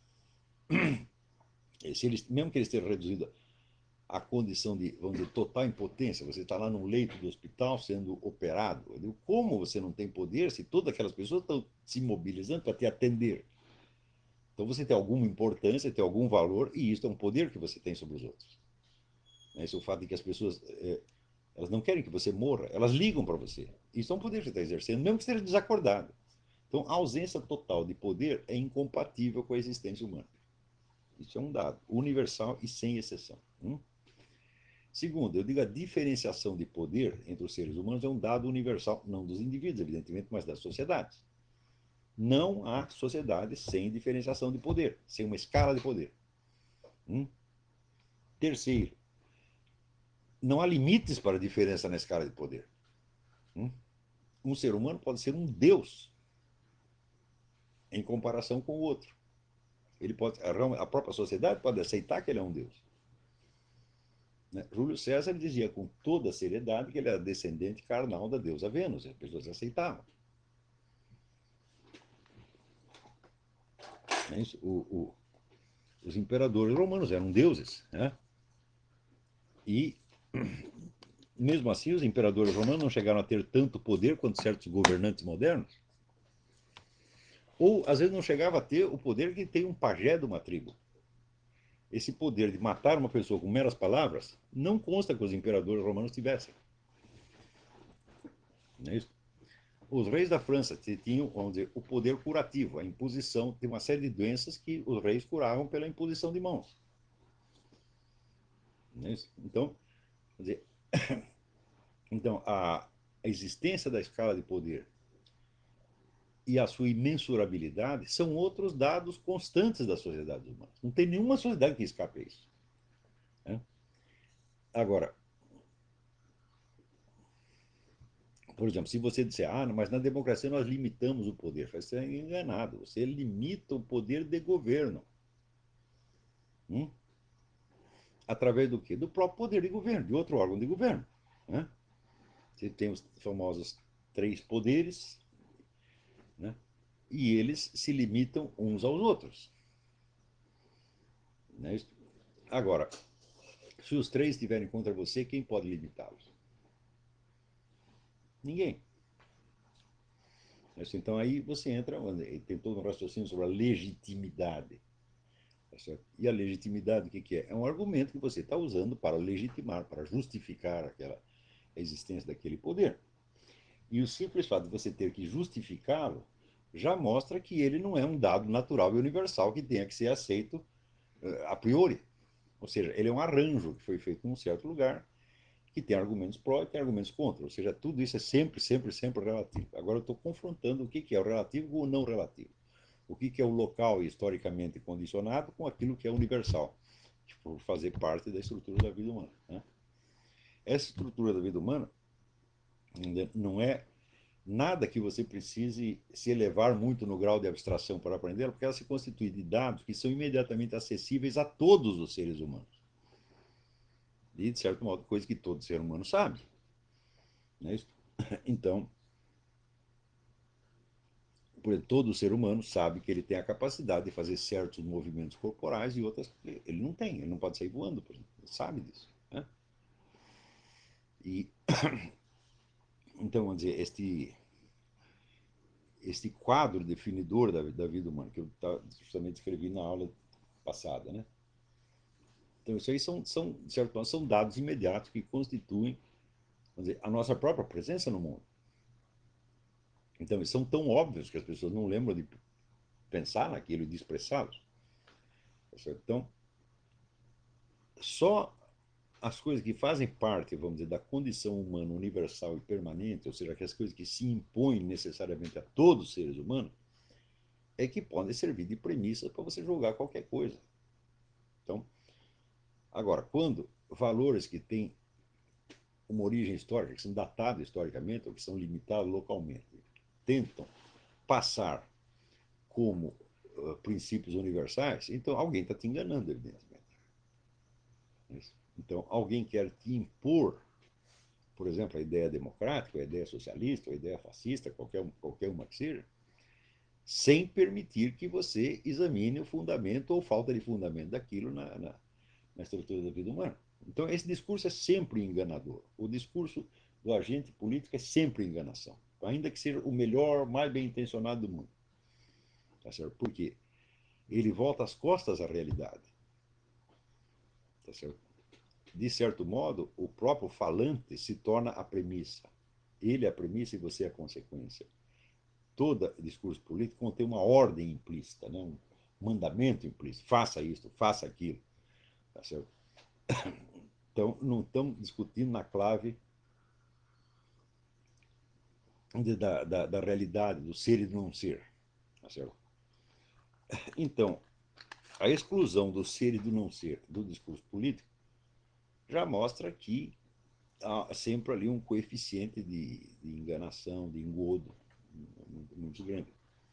Se ele, mesmo que ele esteja reduzido à condição de, vamos dizer, total impotência, você está lá no leito do hospital sendo operado. Eu digo, como você não tem poder se todas aquelas pessoas estão se mobilizando para te atender? Então você tem alguma importância, tem algum valor, e isso é um poder que você tem sobre os outros. Esse é o fato de que as pessoas é, elas não querem que você morra, elas ligam para você. Isso é um poder que você está exercendo, mesmo que esteja desacordado. Então, a ausência total de poder é incompatível com a existência humana. Isso é um dado universal e sem exceção. Hum? Segundo, eu digo a diferenciação de poder entre os seres humanos é um dado universal, não dos indivíduos, evidentemente, mas das sociedades. Não há sociedade sem diferenciação de poder, sem uma escala de poder. Hum? Terceiro, não há limites para a diferença na escala de poder. Hum? Um ser humano pode ser um deus em comparação com o outro. Ele pode, a própria sociedade pode aceitar que ele é um deus. Né? Júlio César dizia com toda seriedade que ele era descendente carnal da deusa Vênus, as pessoas aceitavam. É isso? O, o, os imperadores romanos eram deuses, né? E, mesmo assim, os imperadores romanos não chegaram a ter tanto poder quanto certos governantes modernos. Ou, às vezes, não chegava a ter o poder que tem um pajé de uma tribo. Esse poder de matar uma pessoa com meras palavras não consta que os imperadores romanos tivessem. Não é isso? Os reis da França tinham, vamos dizer, o poder curativo, a imposição de uma série de doenças que os reis curavam pela imposição de mãos. Não é isso? Então, quer dizer, então a, a existência da escala de poder e a sua imensurabilidade são outros dados constantes das sociedades humanas. Não tem nenhuma sociedade que escape a isso. Né? Agora, por exemplo, se você disser, ah, mas na democracia nós limitamos o poder, você é enganado. Você limita o poder de governo. Hum? Através do quê? Do próprio poder de governo, de outro órgão de governo. Né? Você tem os famosos três poderes, né? E eles se limitam uns aos outros. Né? Agora, se os três estiverem contra você, quem pode limitá-los? Ninguém. Então aí você entra, tem todo um raciocínio sobre a legitimidade. E a legitimidade, o que é? É um argumento que você está usando para legitimar, para justificar aquela a existência daquele poder. E o simples fato de você ter que justificá-lo já mostra que ele não é um dado natural e universal que tenha que ser aceito uh, a priori. Ou seja, ele é um arranjo que foi feito em um certo lugar, que tem argumentos pró e tem argumentos contra. Ou seja, tudo isso é sempre, sempre, sempre relativo. Agora eu estou confrontando o que é o relativo com o não relativo. O que é o local historicamente condicionado com aquilo que é universal, por fazer parte da estrutura da vida humana. Né? Essa estrutura da vida humana não é nada que você precise se elevar muito no grau de abstração para aprender, porque ela se constitui de dados que são imediatamente acessíveis a todos os seres humanos. E, de certo modo, coisa que todo ser humano sabe. Não é isso? Então, por exemplo, todo ser humano sabe que ele tem a capacidade de fazer certos movimentos corporais e outras ele não tem, ele não pode sair voando, por exemplo. Ele sabe disso. Né? E, então, vamos dizer, este, este quadro definidor da, da vida humana, que eu justamente escrevi na aula passada, né? Então, isso aí são, são, de certo modo, são dados imediatos que constituem, vamos dizer, a nossa própria presença no mundo. Então, eles são tão óbvios que as pessoas não lembram de pensar naquilo e de expressá-los. Então, só as coisas que fazem parte, vamos dizer, da condição humana universal e permanente, ou seja, aquelas coisas que se impõem necessariamente a todos os seres humanos, é que podem servir de premissa para você julgar qualquer coisa. Então, agora, quando valores que têm uma origem histórica, que são datados historicamente ou que são limitados localmente, tentam passar como uh, princípios universais, então alguém está te enganando, evidentemente. Então, alguém quer te impor, por exemplo, a ideia democrática, a ideia socialista, a ideia fascista, qualquer, qualquer uma que seja, sem permitir que você examine o fundamento ou falta de fundamento daquilo na, na, na estrutura da vida humana. Então, esse discurso é sempre enganador. O discurso do agente político é sempre enganação, ainda que seja o melhor, mais bem intencionado do mundo. Tá certo? Por quê? Ele volta as costas à realidade. Tá certo? De certo modo, o próprio falante se torna a premissa. Ele é a premissa e você é a consequência. Todo discurso político contém uma ordem implícita, né? Um mandamento implícito. Faça isso, faça aquilo. Tá certo? Então, não estamos discutindo na clave de, da, da, da realidade, do ser e do não ser. Tá certo? Então, a exclusão do ser e do não ser do discurso político já mostra que há sempre ali um coeficiente de, de enganação, de engodo muito, muito grande.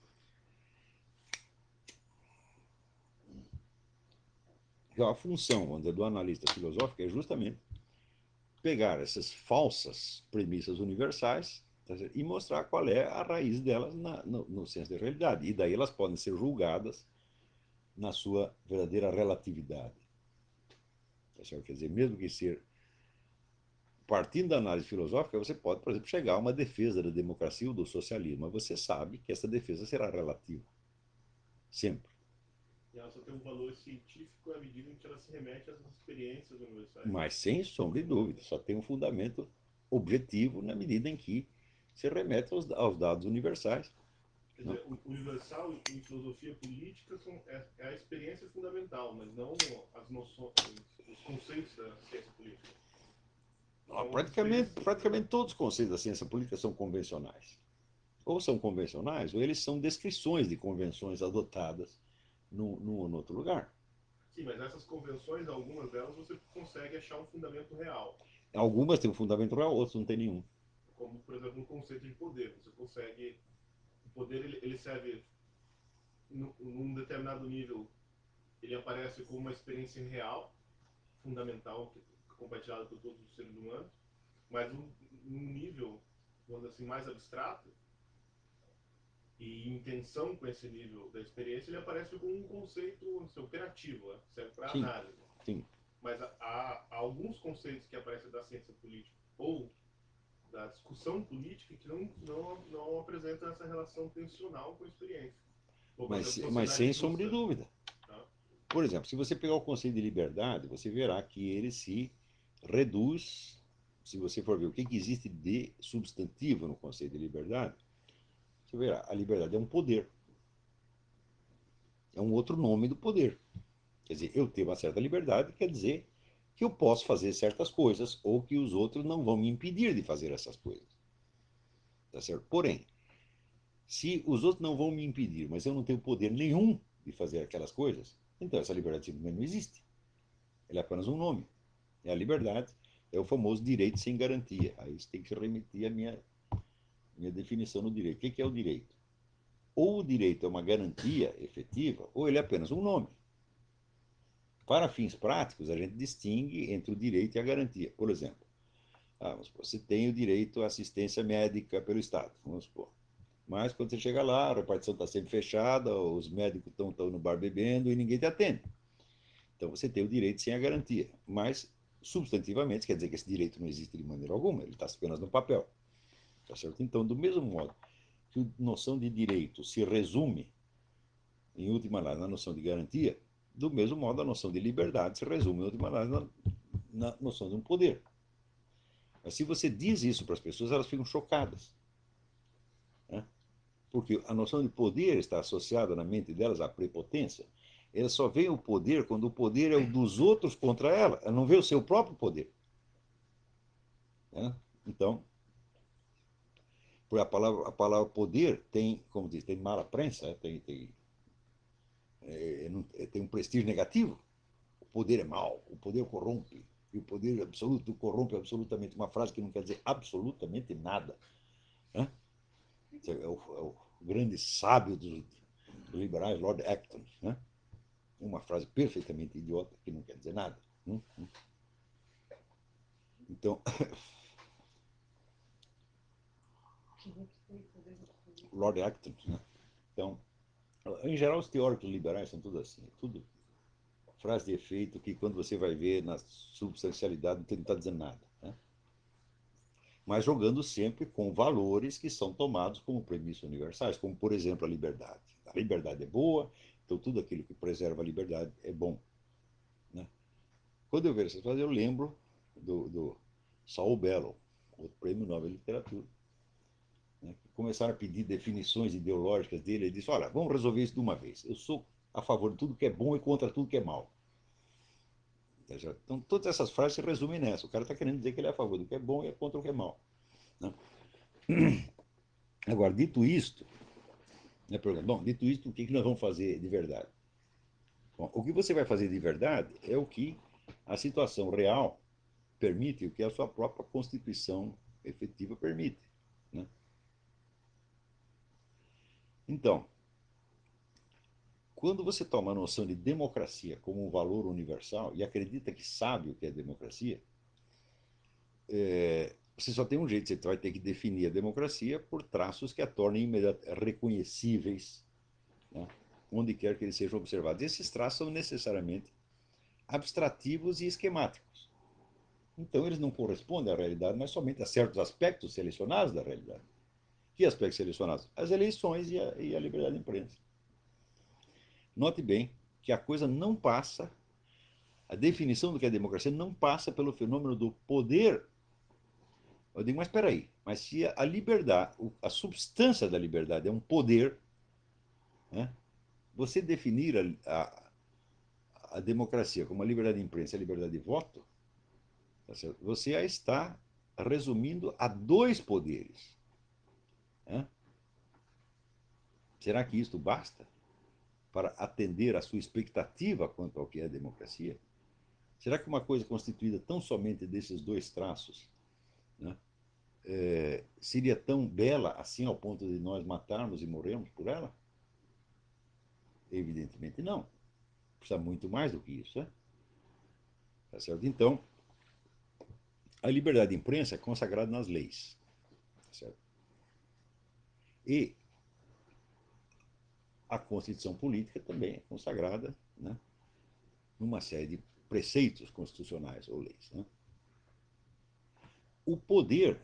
Então, a função, vamos dizer, do analista filosófico é justamente pegar essas falsas premissas universais, tá, e mostrar qual é a raiz delas na, no, no senso da realidade. E daí elas podem ser julgadas na sua verdadeira relatividade. Quer dizer, mesmo que ser partindo da análise filosófica, você pode, por exemplo, chegar a uma defesa da democracia ou do socialismo, mas você sabe que essa defesa será relativa. Sempre. E ela só tem um valor científico à medida em que ela se remete às experiências universais. Mas, sem sombra de dúvida, só tem um fundamento objetivo na medida em que se remete aos, aos dados universais. Quer dizer, o universal em filosofia política são, é, é a experiência fundamental, mas não as noções, os conceitos da ciência política. Ah, praticamente, praticamente todos os conceitos da ciência política são convencionais. Ou são convencionais, ou eles são descrições de convenções adotadas num, num ou outro lugar. Sim, mas essas convenções, algumas delas, você consegue achar um fundamento real. Algumas têm um fundamento real, outras não têm nenhum. Como, por exemplo, um conceito de poder. Você consegue... O poder, ele, ele serve num, num determinado nível, ele aparece como uma experiência real, fundamental, compartilhada por todos os seres humanos, mas num, num nível, vamos dizer assim, mais abstrato, e em tensão com esse nível da experiência, ele aparece como um conceito assim, operativo, né? Serve para análise. Sim. Mas há, há alguns conceitos que aparecem da ciência política ou da discussão política que não, não, não apresentam essa relação tensional com a experiência. Ou, Mas, exemplo, mas sem de sombra de dúvida. Tá? Por exemplo, se você pegar o conceito de liberdade, você verá que ele se reduz, se você for ver o que, que existe de substantivo no conceito de liberdade, você verá, a liberdade é um poder. É um outro nome do poder. Quer dizer, eu ter uma certa liberdade quer dizer que eu posso fazer certas coisas ou que os outros não vão me impedir de fazer essas coisas. Tá certo? Porém, se os outros não vão me impedir, mas eu não tenho poder nenhum de fazer aquelas coisas, então essa liberdade simplesmente não existe. Ela é apenas um nome. É a liberdade, é o famoso direito sem garantia. Aí você tem que se remitir à minha, minha definição no direito. O que é o direito? Ou o direito é uma garantia efetiva, ou ele é apenas um nome. Para fins práticos, a gente distingue entre o direito e a garantia. Por exemplo, ah, você tem o direito à assistência médica pelo Estado, vamos supor. Mas quando você chega lá, a repartição está sempre fechada, os médicos estão no bar bebendo e ninguém te atende. Então você tem o direito sem a garantia. Mas, substantivamente, quer dizer que esse direito não existe de maneira alguma, ele está apenas no papel. Tá certo? Então, do mesmo modo que a noção de direito se resume, em última análise, na noção de garantia, do mesmo modo a noção de liberdade se resume, em última análise, na, na noção de um poder. Mas se você diz isso para as pessoas, elas ficam chocadas. Né? Porque a noção de poder está associada na mente delas à prepotência. Ela só vê o poder quando o poder é o dos outros contra ela. Ela não vê o seu próprio poder. Né? Então, a palavra, a palavra poder tem, como diz, tem mala prensa, tem, tem, é, é, tem um prestígio negativo. O poder é mau, o poder corrompe. E o poder absoluto corrompe absolutamente. Uma frase que não quer dizer absolutamente nada. Né? É o, é o grande sábio dos, dos liberais, Lord Acton. Né? Uma frase perfeitamente idiota que não quer dizer nada. Hum, hum. Então, Lord Acton. Né? Então, em geral, os teóricos liberais são tudo assim, tudo frase de efeito que quando você vai ver na substancialidade não está dizendo nada. Né? Mas jogando sempre com valores que são tomados como premissas universais, como, por exemplo, a liberdade. A liberdade é boa, então tudo aquilo que preserva a liberdade é bom. Né? Quando eu vejo essas frases, eu lembro do, do Saul Bellow, outro prêmio Nobel de Literatura, né? Que começaram a pedir definições ideológicas dele. Ele disse, olha, vamos resolver isso de uma vez. Eu sou a favor de tudo que é bom e contra tudo que é mal. Então, todas essas frases se resumem nessa. O cara está querendo dizer que ele é a favor do que é bom e é contra o que é mal. Né? Agora, dito isto, né, pergunta, bom, dito isto, o que nós vamos fazer de verdade? Bom, o que você vai fazer de verdade é o que a situação real permite, o que a sua própria Constituição efetiva permite. Né? Então, quando você toma a noção de democracia como um valor universal e acredita que sabe o que é democracia, é, você só tem um jeito, você vai ter que definir a democracia por traços que a tornem reconhecíveis, né, onde quer que eles sejam observados. Esses traços são necessariamente abstrativos e esquemáticos. Então, eles não correspondem à realidade, mas somente a certos aspectos selecionados da realidade. Que aspectos selecionados? As eleições e a, e a liberdade de imprensa. Note bem que a coisa não passa, a definição do que é democracia não passa pelo fenômeno do poder. Eu digo, mas espera aí, mas se a liberdade, a substância da liberdade é um poder, né, você definir a, a, a democracia como a liberdade de imprensa e a liberdade de voto, tá certo? Você a está resumindo a dois poderes. Né? Será que isto basta para atender à sua expectativa quanto ao que é a democracia? Será que uma coisa constituída tão somente desses dois traços, né, é, seria tão bela assim ao ponto de nós matarmos e morrermos por ela? Evidentemente não. Precisa muito mais do que isso. Né? Tá certo? Então, a liberdade de imprensa é consagrada nas leis. Tá certo? E a Constituição Política também é consagrada, né, numa série de preceitos constitucionais ou leis. Né? O poder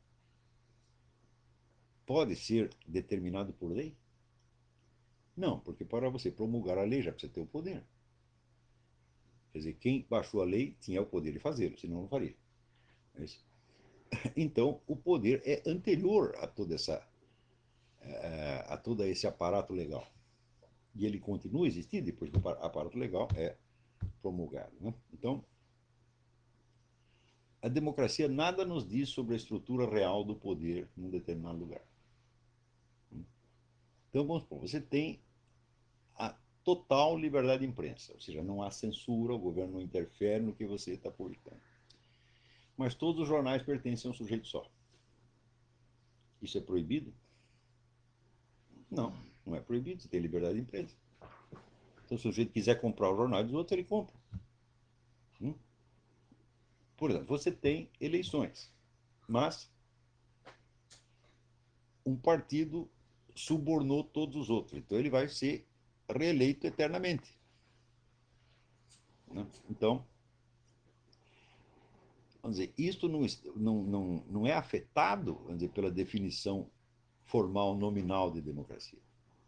pode ser determinado por lei? Não, porque para você promulgar a lei já precisa ter o poder. Quer dizer, quem baixou a lei tinha o poder de fazê-lo, senão não faria. É isso? Então, o poder é anterior a toda essa, a todo esse aparato legal. E ele continua existindo depois que o aparato legal é promulgado. Né? Então, a democracia nada nos diz sobre a estrutura real do poder num determinado lugar. Então, vamos supor, você tem a total liberdade de imprensa, ou seja, não há censura, o governo não interfere no que você está publicando. Mas todos os jornais pertencem a um sujeito só. Isso é proibido? Não, não é proibido, você tem liberdade de imprensa. Então, se o sujeito quiser comprar o jornal dos outros, ele compra. Hum? Por exemplo, você tem eleições, mas um partido subornou todos os outros, então ele vai ser reeleito eternamente. Né? Então, vamos dizer, isto não, não, não, não é afetado, vamos dizer, pela definição formal nominal de democracia.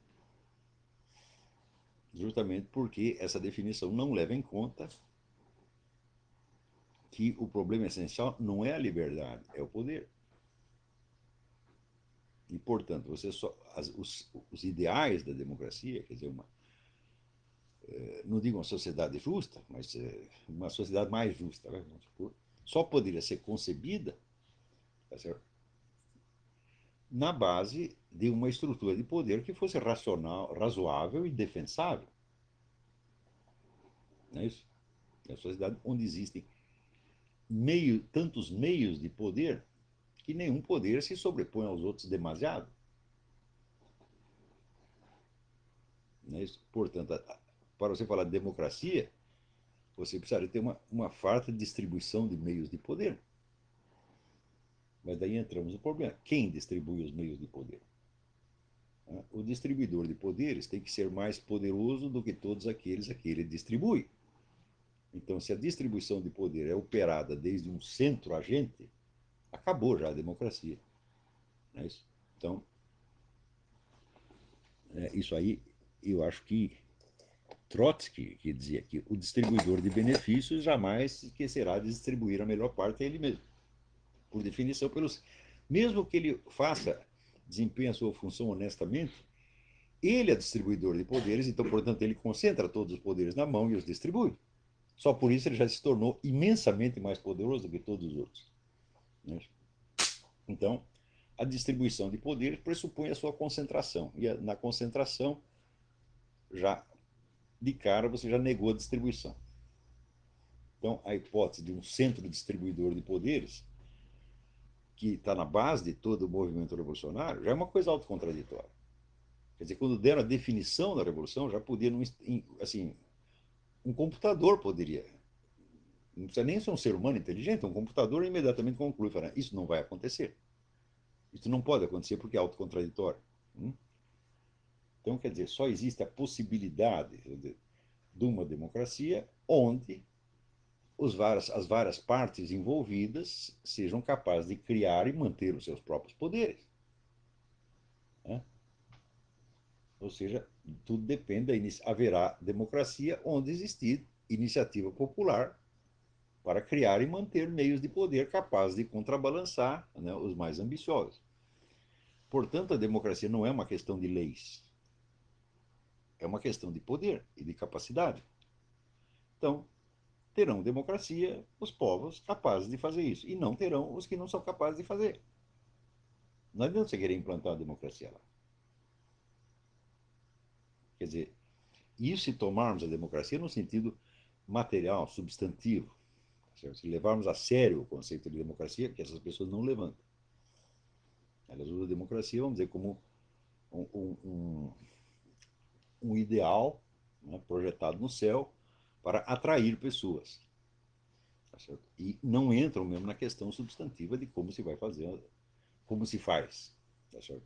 Justamente porque essa definição não leva em conta que o problema essencial não é a liberdade, é o poder. E, portanto, você só, as, os, os ideais da democracia, quer dizer, uma, eh, não digo uma sociedade justa, mas eh, uma sociedade mais justa, né, vamos supor, só poderia ser concebida, tá certo, na base de uma estrutura de poder que fosse racional, razoável e defensável. Não é isso? É uma sociedade onde existem meio, tantos meios de poder que nenhum poder se sobrepõe aos outros demasiado. Não é isso? Portanto, para você falar de democracia, você precisaria ter uma, uma farta distribuição de meios de poder. Mas daí entramos no problema. Quem distribui os meios de poder? O distribuidor de poderes tem que ser mais poderoso do que todos aqueles a que ele distribui. Então, se a distribuição de poder é operada desde um centro agente, acabou já a democracia. Não é isso? Então, é, isso aí, eu acho que Trotsky, que dizia que o distribuidor de benefícios jamais esquecerá de distribuir a melhor parte a ele mesmo. Por definição, pelos, mesmo que ele faça, desempenhe a sua função honestamente, ele é distribuidor de poderes, então, portanto, ele concentra todos os poderes na mão e os distribui. Só por isso ele já se tornou imensamente mais poderoso do que todos os outros. Então, a distribuição de poderes pressupõe a sua concentração. E na concentração, já de cara, você já negou a distribuição. Então, a hipótese de um centro distribuidor de poderes, que está na base de todo o movimento revolucionário, já é uma coisa autocontraditória. Quer dizer, quando deram a definição da revolução, já podia, assim, um computador poderia, não precisa nem ser um ser humano inteligente, um computador imediatamente conclui, fala, isso não vai acontecer. Isso não pode acontecer porque é autocontraditório. Hum? Então, quer dizer, só existe a possibilidade dizer, de uma democracia onde os várias, as várias partes envolvidas sejam capazes de criar e manter os seus próprios poderes. Né? Ou seja, tudo depende da iniciativa. Haverá democracia onde existir iniciativa popular para criar e manter meios de poder capazes de contrabalançar, né, os mais ambiciosos. Portanto, a democracia não é uma questão de leis. É uma questão de poder e de capacidade. Então, terão democracia os povos capazes de fazer isso. E não terão os que não são capazes de fazer. Não adianta você querer implantar a democracia lá. Quer dizer, isso se tomarmos a democracia no sentido material, substantivo, se levarmos a sério o conceito de democracia, que essas pessoas não levantam. Elas usam a democracia, vamos dizer, como um, um, um, um ideal, né, projetado no céu para atrair pessoas. Tá certo? E não entram mesmo na questão substantiva de como se vai fazer, como se faz. Tá certo?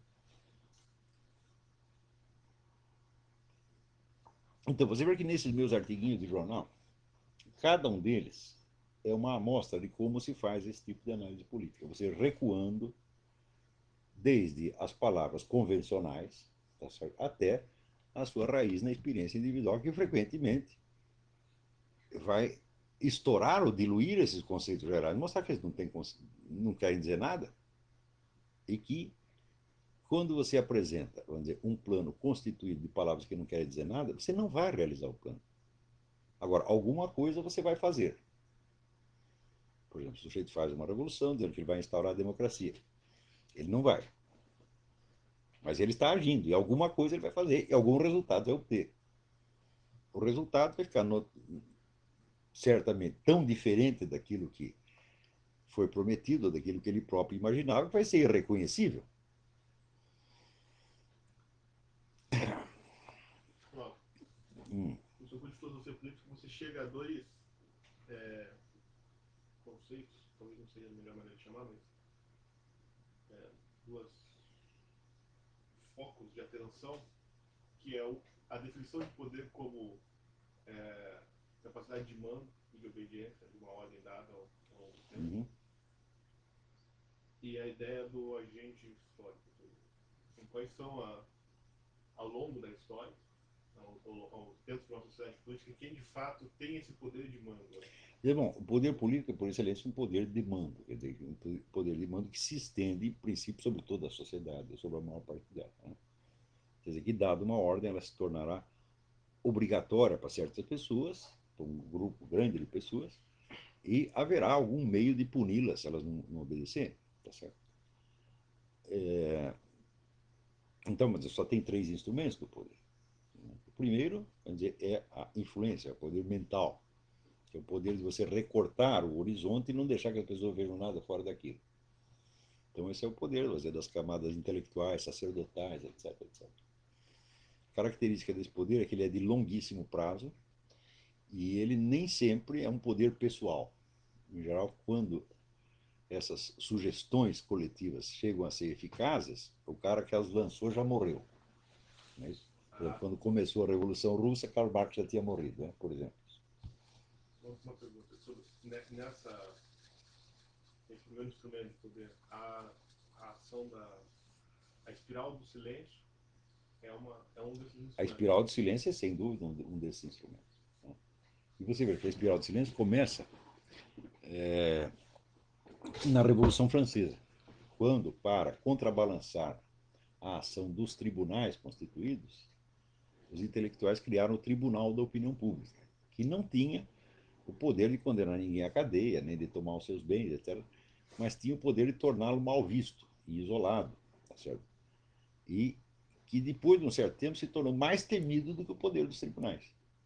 Então, você vê que nesses meus artiguinhos de jornal, cada um deles é uma amostra de como se faz esse tipo de análise política. Você recuando desde as palavras convencionais, tá certo? Até a sua raiz na experiência individual, que frequentemente vai estourar ou diluir esses conceitos gerais, mostrar que eles não, têm, não querem dizer nada, e que, quando você apresenta, vamos dizer, um plano constituído de palavras que não querem dizer nada, você não vai realizar o plano. Agora, alguma coisa você vai fazer. Por exemplo, o sujeito faz uma revolução, dizendo que ele vai instaurar a democracia. Ele não vai. Mas ele está agindo, e alguma coisa ele vai fazer, e algum resultado vai obter. O resultado vai ficar, no, certamente, tão diferente daquilo que foi prometido, daquilo que ele próprio imaginava, que vai ser irreconhecível. Ó, hum. no seu curso de filosofia política, você chega a dois é, conceitos, talvez não seja a melhor maneira de chamar, mas é, duas focos de atenção, que é o, a definição de poder como é, capacidade de mando e de obediência de uma ordem dada ao, ao tempo, Uhum. e a ideia do agente histórico. Então, quais são, a, ao longo da história, ao, ao, ao, dentro de uma sociedade política, quem de fato tem esse poder de mando? E, bom, o poder político é, por excelência, um poder de mando, quer dizer, um poder de mando que se estende, em princípio, sobre toda a sociedade, sobre a maior parte dela. Né? Quer dizer, que, dada uma ordem, ela se tornará obrigatória para certas pessoas, para um grupo grande de pessoas, e haverá algum meio de puni-las se elas não, não obedecerem. Tá certo? É... Então, mas só tem três instrumentos do poder. O primeiro, vamos dizer, é a influência, é o poder mental, que é o poder de você recortar o horizonte e não deixar que as pessoas vejam nada fora daquilo. Então, esse é o poder, vamos dizer, das camadas intelectuais, sacerdotais, etc, etcétera. A característica desse poder é que ele é de longuíssimo prazo e ele nem sempre é um poder pessoal. Em geral, quando essas sugestões coletivas chegam a ser eficazes, o cara que as lançou já morreu. Não é isso? Por exemplo, quando começou a Revolução Russa, Karl Marx já tinha morrido, né? Por exemplo. Uma pergunta sobre nessa esse primeiro instrumento de poder, a, a ação da a espiral do silêncio é, uma, é um desses instrumentos. A espiral do silêncio é, sem dúvida, um desses instrumentos. Né? E você vê que a espiral do silêncio começa é, na Revolução Francesa, quando, para contrabalançar a ação dos tribunais constituídos, os intelectuais criaram o Tribunal da Opinião Pública, que não tinha o poder de condenar ninguém à cadeia, nem de tomar os seus bens, etcétera, mas tinha o poder de torná-lo mal visto e isolado, tá certo? E que depois de um certo tempo se tornou mais temido do que o poder dos tribunais.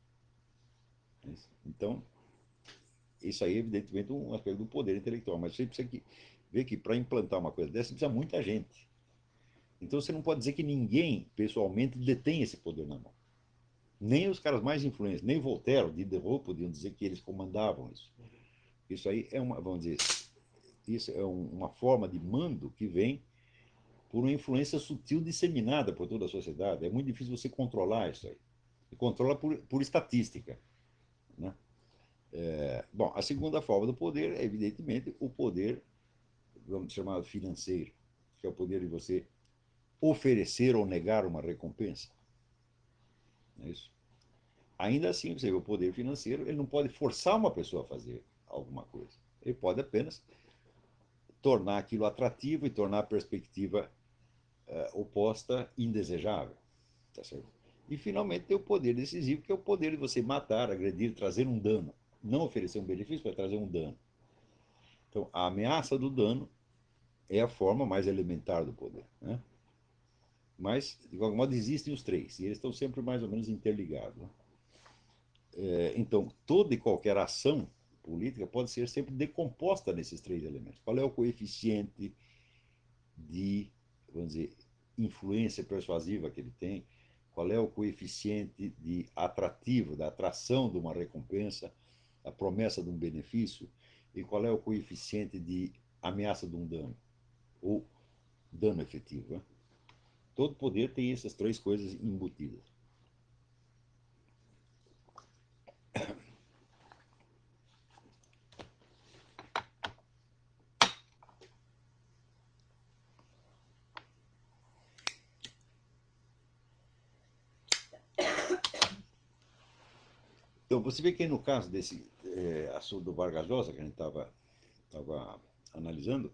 Então, isso aí é evidentemente um aspecto do poder intelectual, mas você precisa que, ver que para implantar uma coisa dessa precisa muita gente. Então você não pode dizer que ninguém pessoalmente detém esse poder na mão. Nem os caras mais influentes, nem Voltaire, Diderot podiam dizer que eles comandavam isso. Isso aí é uma, vamos dizer, isso é uma forma de mando que vem por uma influência sutil disseminada por toda a sociedade. É muito difícil você controlar isso aí. E controla por, por estatística. Né? É, bom, a segunda forma do poder é, evidentemente, o poder, vamos chamar financeiro, que é o poder de você oferecer ou negar uma recompensa. Não é isso? Ainda assim, você vê, o poder financeiro, ele não pode forçar uma pessoa a fazer alguma coisa. Ele pode apenas tornar aquilo atrativo e tornar a perspectiva uh, oposta indesejável. Tá certo? E, finalmente, tem o poder decisivo, que é o poder de você matar, agredir, trazer um dano. Não oferecer um benefício, mas trazer um dano. Então, a ameaça do dano é a forma mais elementar do poder. Né? Mas, de qualquer modo, existem os três, e eles estão sempre mais ou menos interligados. Né? É, então, toda e qualquer ação política pode ser sempre decomposta nesses três elementos. Qual é o coeficiente de, vamos dizer, influência persuasiva que ele tem? Qual é o coeficiente de atrativo, da atração de uma recompensa, a promessa de um benefício? E qual é o coeficiente de ameaça de um dano? Ou dano efetivo. Né? Todo poder tem essas três coisas embutidas. Então, você vê que no caso desse é, assunto do Vargas Llosa, que a gente estava analisando,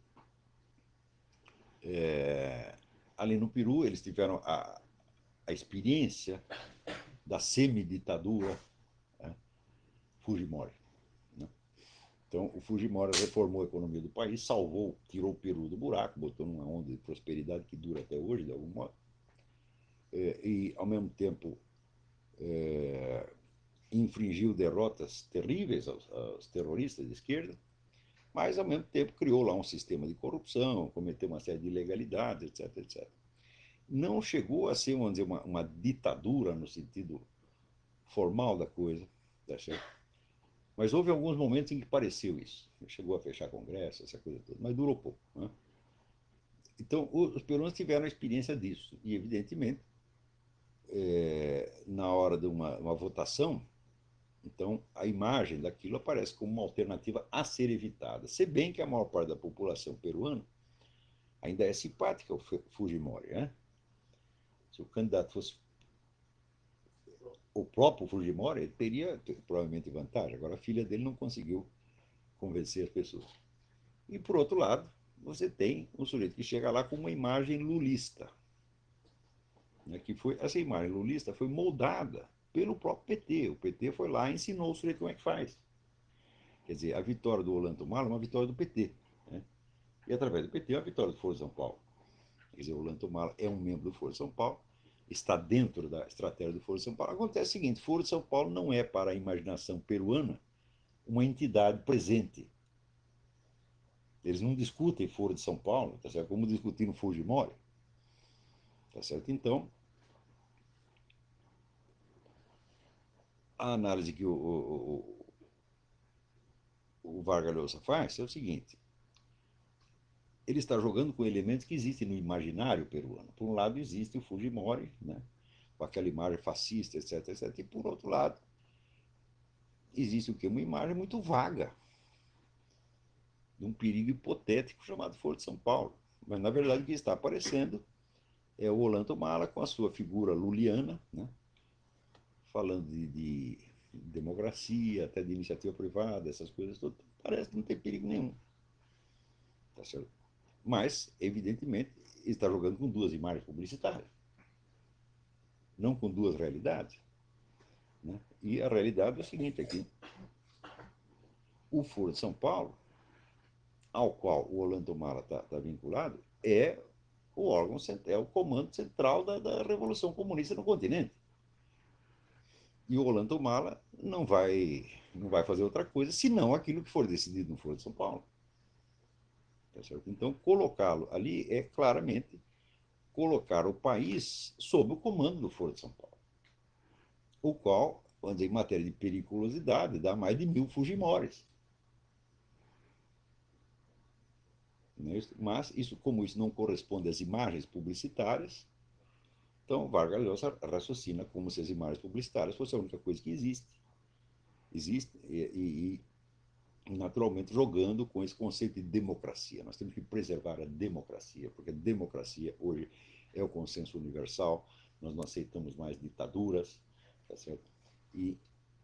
é, ali no Peru eles tiveram a, a experiência da semiditadura, né, Fujimori. Né? Então, o Fujimori reformou a economia do país, salvou, tirou o Peru do buraco, botou numa onda de prosperidade que dura até hoje, de algum modo, é, e, ao mesmo tempo, é, infringiu derrotas terríveis aos, aos terroristas de esquerda, mas, ao mesmo tempo, criou lá um sistema de corrupção, cometeu uma série de ilegalidades, etc, etcétera. Não chegou a ser, vamos dizer, uma, uma ditadura no sentido formal da coisa, tá certo? Mas houve alguns momentos em que pareceu isso. Chegou a fechar congresso, essa coisa toda, mas durou pouco. Né? Então, os peruanos tiveram a experiência disso. E, evidentemente, é, na hora de uma, uma votação, então a imagem daquilo aparece como uma alternativa a ser evitada. Se bem que a maior parte da população peruana ainda é simpática ao Fujimori. Né? Se o candidato fosse o próprio Fujimori, ele teria provavelmente vantagem. Agora, a filha dele não conseguiu convencer as pessoas. E, por outro lado, você tem um sujeito que chega lá com uma imagem lulista. Né, que foi, essa imagem lulista foi moldada pelo próprio P T. O P T foi lá e ensinou o sujeito como é que faz. Quer dizer, a vitória do Ollanta-Humala é uma vitória do P T. Né? E, através do P T, é uma vitória do Foro de São Paulo. Quer dizer, o Ollanta-Humala é um membro do Foro de São Paulo, está dentro da estratégia do Foro de São Paulo. Acontece o seguinte, o Foro de São Paulo não é, para a imaginação peruana, uma entidade presente. Eles não discutem Foro de São Paulo, tá certo? Como discutiram Fujimori. Tá certo? Então, a análise que o, o, o, o Vargas Llosa faz é o seguinte: ele está jogando com elementos que existem no imaginário peruano. Por um lado, existe o Fujimori, né, com aquela imagem fascista, etc, etcétera. E, por outro lado, existe o quê? Uma imagem muito vaga de um perigo hipotético chamado Foro de São Paulo. Mas, na verdade, o que está aparecendo é o Ollanta-Humala com a sua figura luliana, né, falando de, de democracia, até de iniciativa privada, essas coisas todas. Parece que não tem perigo nenhum. Tá certo? Mas, evidentemente, ele está jogando com duas imagens publicitárias, não com duas realidades. Né? E a realidade é a seguinte aqui: o Foro de São Paulo, ao qual o Ollanta-Humala está tá vinculado, é o órgão, é o comando central da, da Revolução Comunista no continente. E o Ollanta-Humala não vai, não vai fazer outra coisa senão aquilo que for decidido no Foro de São Paulo. Tá certo? Então, colocá-lo ali é claramente colocar o país sob o comando do Foro de São Paulo, o qual, vamos dizer, em matéria de periculosidade, dá mais de mil Fujimoris. Não é isso? Mas, isso, como isso não corresponde às imagens publicitárias, então Vargas Llosa raciocina como se as imagens publicitárias fossem a única coisa que existe. Existe e, e, naturalmente, jogando com esse conceito de democracia. Nós temos que preservar a democracia, porque a democracia hoje é o consenso universal, nós não aceitamos mais ditaduras, tá certo? E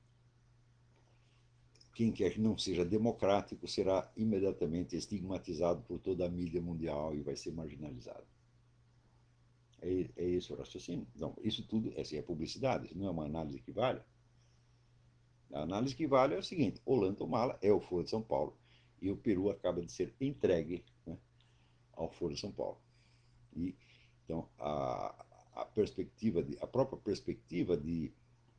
quem quer que não seja democrático será imediatamente estigmatizado por toda a mídia mundial e vai ser marginalizado. É, é esse o raciocínio. Não, isso tudo assim, é publicidade, isso não é uma análise que vale. A análise que vale é o seguinte: Ollanta-Humala é o Foro de São Paulo e o Peru acaba de ser entregue, né, ao Foro de São Paulo. E, então, a, a perspectiva, de, a própria perspectiva de,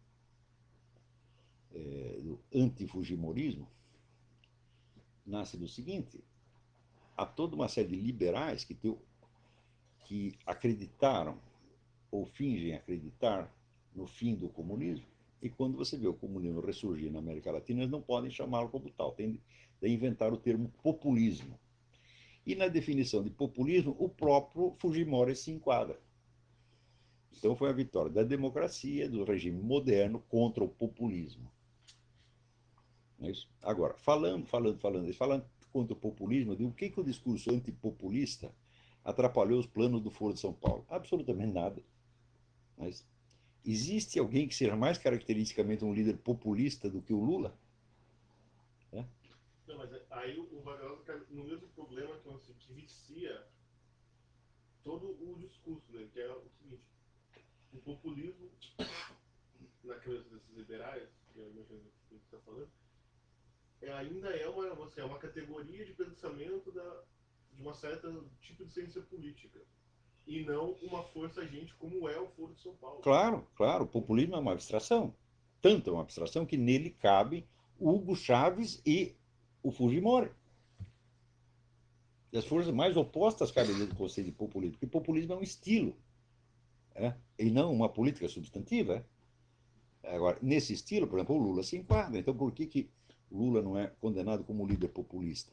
é, do antifujimorismo nasce do seguinte: há toda uma série de liberais que, teu, que acreditaram ou fingem acreditar no fim do comunismo, e quando você vê o comunismo ressurgir na América Latina, eles não podem chamá-lo como tal, tem de inventar o termo populismo. E na definição de populismo, o próprio Fujimori se enquadra. Então foi a vitória da democracia, do regime moderno contra o populismo. Não é isso? Agora, falando, falando, falando, falando contra o populismo, de o que, que o discurso antipopulista atrapalhou os planos do Foro de São Paulo? Absolutamente nada. Mas existe alguém que seja mais caracteristicamente um líder populista do que o Lula? É? Não, mas aí o Vargas cai no mesmo problema que, assim, que vicia todo o discurso, né? Que é o seguinte: o populismo, na cabeça desses liberais, que eu imagino que você está falando, é, ainda é uma, assim, é uma categoria de pensamento da, de uma certa tipo de ciência política. E não uma força agente como é o Foro de São Paulo. Claro, claro. O populismo é uma abstração. Tanto é uma abstração que nele cabem Hugo Chávez e o Fujimori. E as forças mais opostas cabem dentro do conceito de populismo, porque populismo é um estilo, é? E não uma política substantiva. É? Agora, nesse estilo, por exemplo, o Lula se enquadra. Então, por que, que Lula não é condenado como líder populista?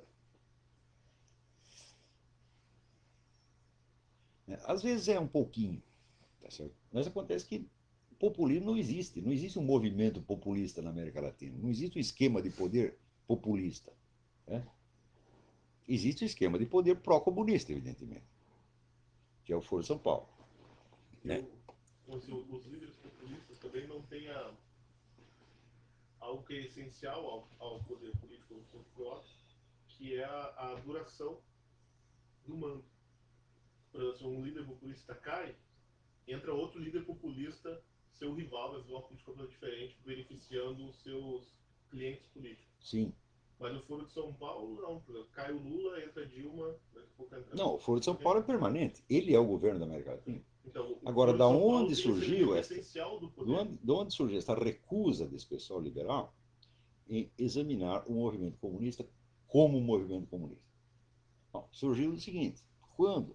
Às vezes é um pouquinho, tá certo? Mas acontece que populismo não existe. Não existe um movimento populista na América Latina. Não existe um esquema de poder populista. Né? Existe um esquema de poder pró-comunista, evidentemente, que é o Foro de São Paulo. Né? O, assim, os líderes populistas também não têm a, algo que é essencial ao, ao poder político próprio, que é a, a duração do mando. Por exemplo, se um líder populista cai, entra outro líder populista, seu rival, vai fazer uma política completamente diferente, beneficiando os seus clientes políticos. Sim. Mas no Foro de São Paulo, não. Por exemplo, cai o Lula, entra Dilma, daqui a pouco entra... Não, o Foro de São Paulo é permanente. Ele é o governo da América Latina. Então, agora, da onde surgiu essa... De onde, de onde surgiu essa recusa desse pessoal liberal em examinar o movimento comunista como um movimento comunista? Bom, surgiu o seguinte: quando,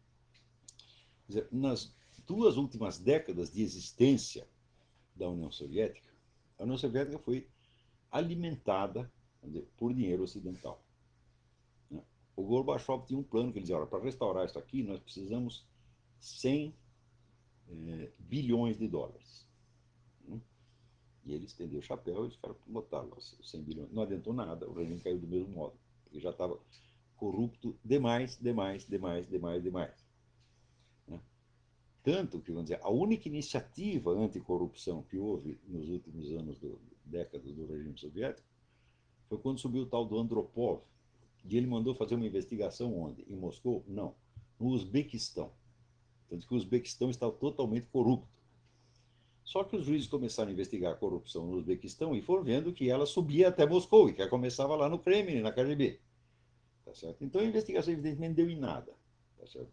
quer dizer, nas duas últimas décadas de existência da União Soviética, a União Soviética foi alimentada, vamos dizer, por dinheiro ocidental. Né? O Gorbachev tinha um plano que ele dizia: olha, para restaurar isso aqui, nós precisamos cem eh, bilhões de dólares. Né? E ele estendeu o chapéu e os caras botaram lá cem bilhões. Não adiantou nada, o regime caiu do mesmo modo, porque já estava corrupto demais, demais, demais, demais, demais. Né? Tanto que, vamos dizer, a única iniciativa anticorrupção que houve nos últimos anos, do, décadas do regime soviético, foi quando subiu o tal do Andropov, e ele mandou fazer uma investigação onde? Em Moscou? Não, no Uzbequistão. Tanto que o Uzbequistão estava totalmente corrupto. Só que os juízes começaram a investigar a corrupção no Uzbequistão e foram vendo que ela subia até Moscou e que ela começava lá no Kremlin, na K G B. Tá certo? Então a investigação, evidentemente, deu em nada. Tá certo?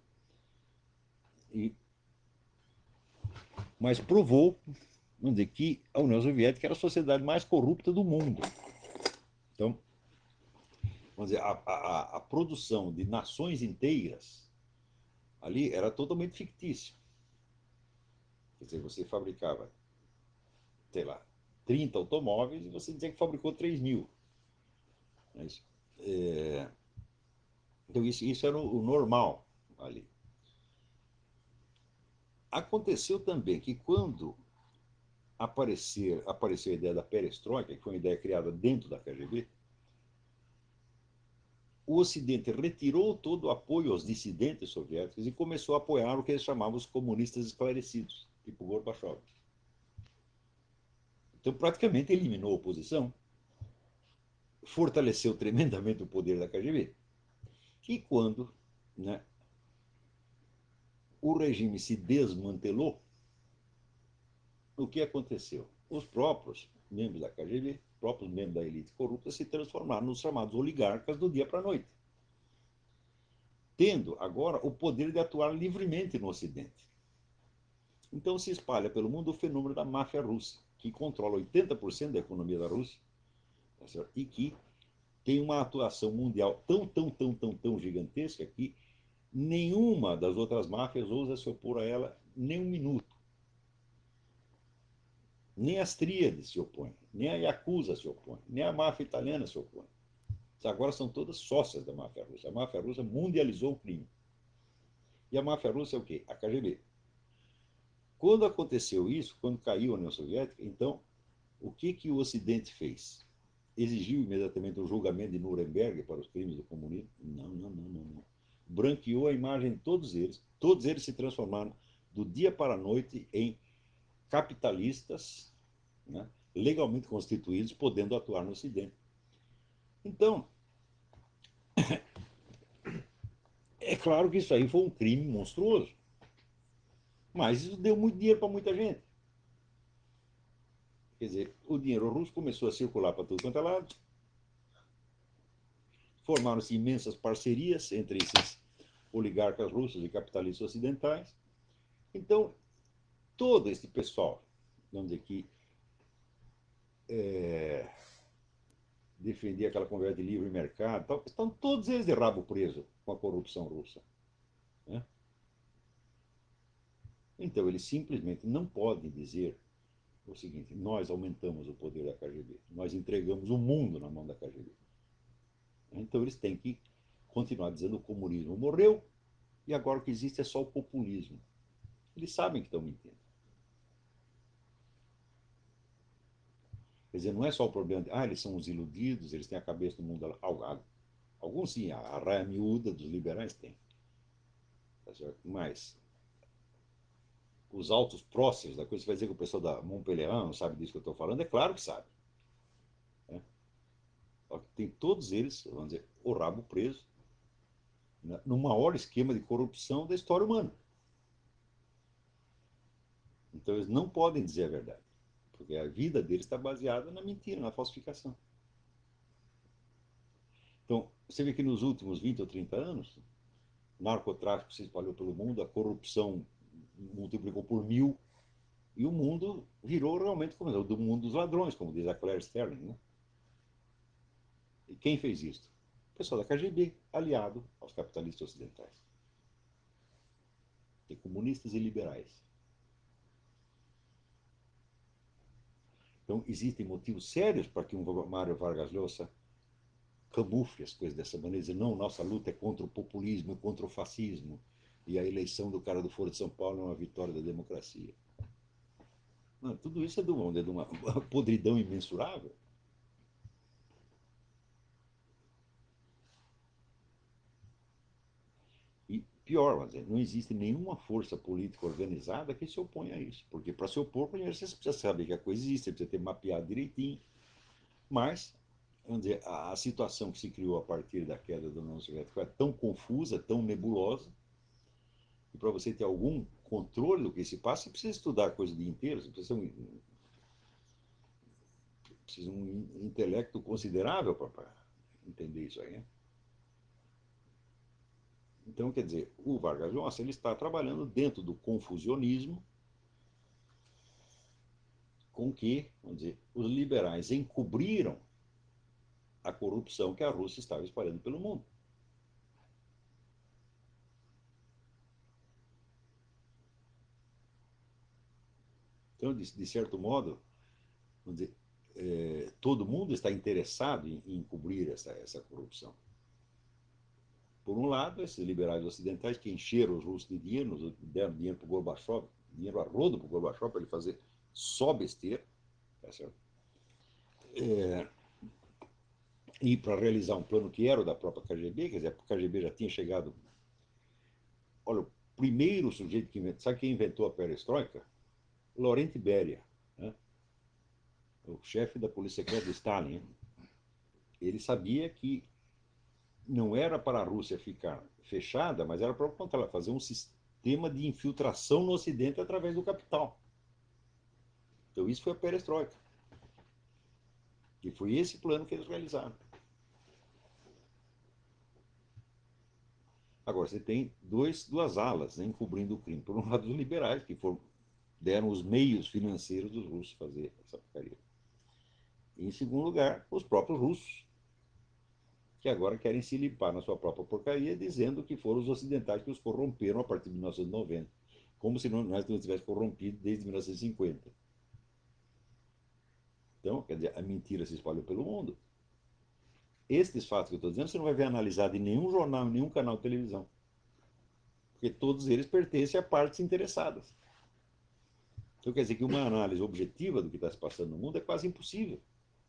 E, mas provou, vamos dizer, que a União Soviética era a sociedade mais corrupta do mundo. Então, vamos dizer, a, a, a produção de nações inteiras ali era totalmente fictícia. Quer dizer, você fabricava, sei lá, trinta automóveis e você dizia que fabricou três mil. É isso. É... Então, isso, isso era o, o normal ali. Aconteceu também que quando aparecer, apareceu a ideia da perestroika, que foi uma ideia criada dentro da K G B, o Ocidente retirou todo o apoio aos dissidentes soviéticos e começou a apoiar o que eles chamavam os comunistas esclarecidos, tipo Gorbachev. Então, praticamente eliminou a oposição, fortaleceu tremendamente o poder da K G B. E quando, né, o regime se desmantelou, o que aconteceu? Os próprios membros da K G B, próprios membros da elite corrupta, se transformaram nos chamados oligarcas do dia para a noite, tendo agora o poder de atuar livremente no Ocidente. Então se espalha pelo mundo o fenômeno da máfia russa, que controla oitenta por cento da economia da Rússia, tá certo? E que tem uma atuação mundial tão, tão, tão, tão, tão gigantesca que nenhuma das outras máfias ousa se opor a ela nem um minuto. Nem as tríades se opõem, nem a Yakuza se opõe, nem a máfia italiana se opõe. Agora são todas sócias da máfia russa. A máfia russa mundializou o crime. E a máfia russa é o quê? A K G B. Quando aconteceu isso, quando caiu a União Soviética, então, o que, que o Ocidente fez? Exigiu imediatamente o julgamento de Nuremberg para os crimes do comunismo? Não, não, não, não, não. Branqueou a imagem de todos eles. Todos eles se transformaram do dia para a noite em capitalistas, né, legalmente constituídos, podendo atuar no Ocidente. Então, é claro que isso aí foi um crime monstruoso, mas isso deu muito dinheiro para muita gente. Quer dizer, o dinheiro russo começou a circular para tudo quanto é lado, formaram-se imensas parcerias entre esses oligarcas russos e capitalistas ocidentais. Então, todo esse pessoal, vamos dizer que é, defendia aquela conversa de livre mercado, tal, estão todos eles de rabo preso com a corrupção russa. Né? Então, eles simplesmente não podem dizer o seguinte: nós aumentamos o poder da K G B, nós entregamos o mundo na mão da K G B. Então, eles têm que continuar dizendo que o comunismo morreu e agora o que existe é só o populismo. Eles sabem que estão mentindo. Quer dizer, não é só o problema de, ah, eles são os iludidos, eles têm a cabeça do mundo. Alguns sim, a raia miúda dos liberais tem. Mas os altos próceres da coisa, você vai dizer que o pessoal da Montpellier não sabe disso que eu estou falando? É claro que sabe. Né? Tem todos eles, vamos dizer, o rabo preso, né, no maior esquema de corrupção da história humana. Então eles não podem dizer a verdade, porque a vida deles está baseada na mentira, na falsificação. Então, você vê que nos últimos vinte ou trinta anos, o narcotráfico se espalhou pelo mundo, a corrupção multiplicou por mil, e o mundo virou realmente como o do mundo dos ladrões, como diz a Claire Sterling. Né? E quem fez isso? O pessoal da K G B, aliado aos capitalistas ocidentais. E comunistas e liberais. Então, existem motivos sérios para que um Mário Vargas Llosa camufle as coisas dessa maneira, dizer, não, nossa luta é contra o populismo, contra o fascismo, e a eleição do cara do Foro de São Paulo é uma vitória da democracia. Não, tudo isso é de uma, de uma podridão imensurável. E pior, dizer, não existe nenhuma força política organizada que se oponha a isso. Porque para se opor, primeiro você precisa saber que a coisa existe, você precisa ter mapeado direitinho. Mas, vamos dizer, a, a situação que se criou a partir da queda da União Soviética é tão confusa, tão nebulosa, e para você ter algum controle do que se passa, você precisa estudar a coisa o dia inteiro, você precisa um, precisa um intelecto considerável para entender isso aí. Né? Então, quer dizer, o Vargas Llosa ele está trabalhando dentro do confusionismo com que, vamos dizer, os liberais encobriram a corrupção que a Rússia estava espalhando pelo mundo. Então, de, de certo modo, vamos dizer, é, todo mundo está interessado em, em encobrir essa, essa corrupção. Por um lado, esses liberais ocidentais que encheram os russos de dinheiro, deram dinheiro para o Gorbachev, dinheiro a rodo para o Gorbachev para ele fazer só besteira, tá certo? É, e para realizar um plano que era o da própria K G B, quer dizer, a K G B já tinha chegado. Olha, o primeiro sujeito que inventou, sabe quem inventou a perestroika? Laurent Beria, né? O chefe da polícia secreta de Stalin. Né? Ele sabia que não era para a Rússia ficar fechada, mas era para o contrário, fazer um sistema de infiltração no Ocidente através do capital. Então isso foi a perestroika. E foi esse plano que eles realizaram. Agora, você tem dois, duas alas, né, encobrindo o crime. Por um lado, os liberais, que foram, deram os meios financeiros dos russos fazer essa porcaria. E, em segundo lugar, os próprios russos, que agora querem se limpar na sua própria porcaria, dizendo que foram os ocidentais que os corromperam a partir de mil novecentos e noventa, como se nós não tivéssemos corrompido desde mil novecentos e cinquenta. Então, quer dizer, a mentira se espalhou pelo mundo. Estes fatos que eu estou dizendo, você não vai ver analisado em nenhum jornal, em nenhum canal de televisão. Porque todos eles pertencem a partes interessadas. Então, quer dizer que uma análise objetiva do que está se passando no mundo é quase impossível.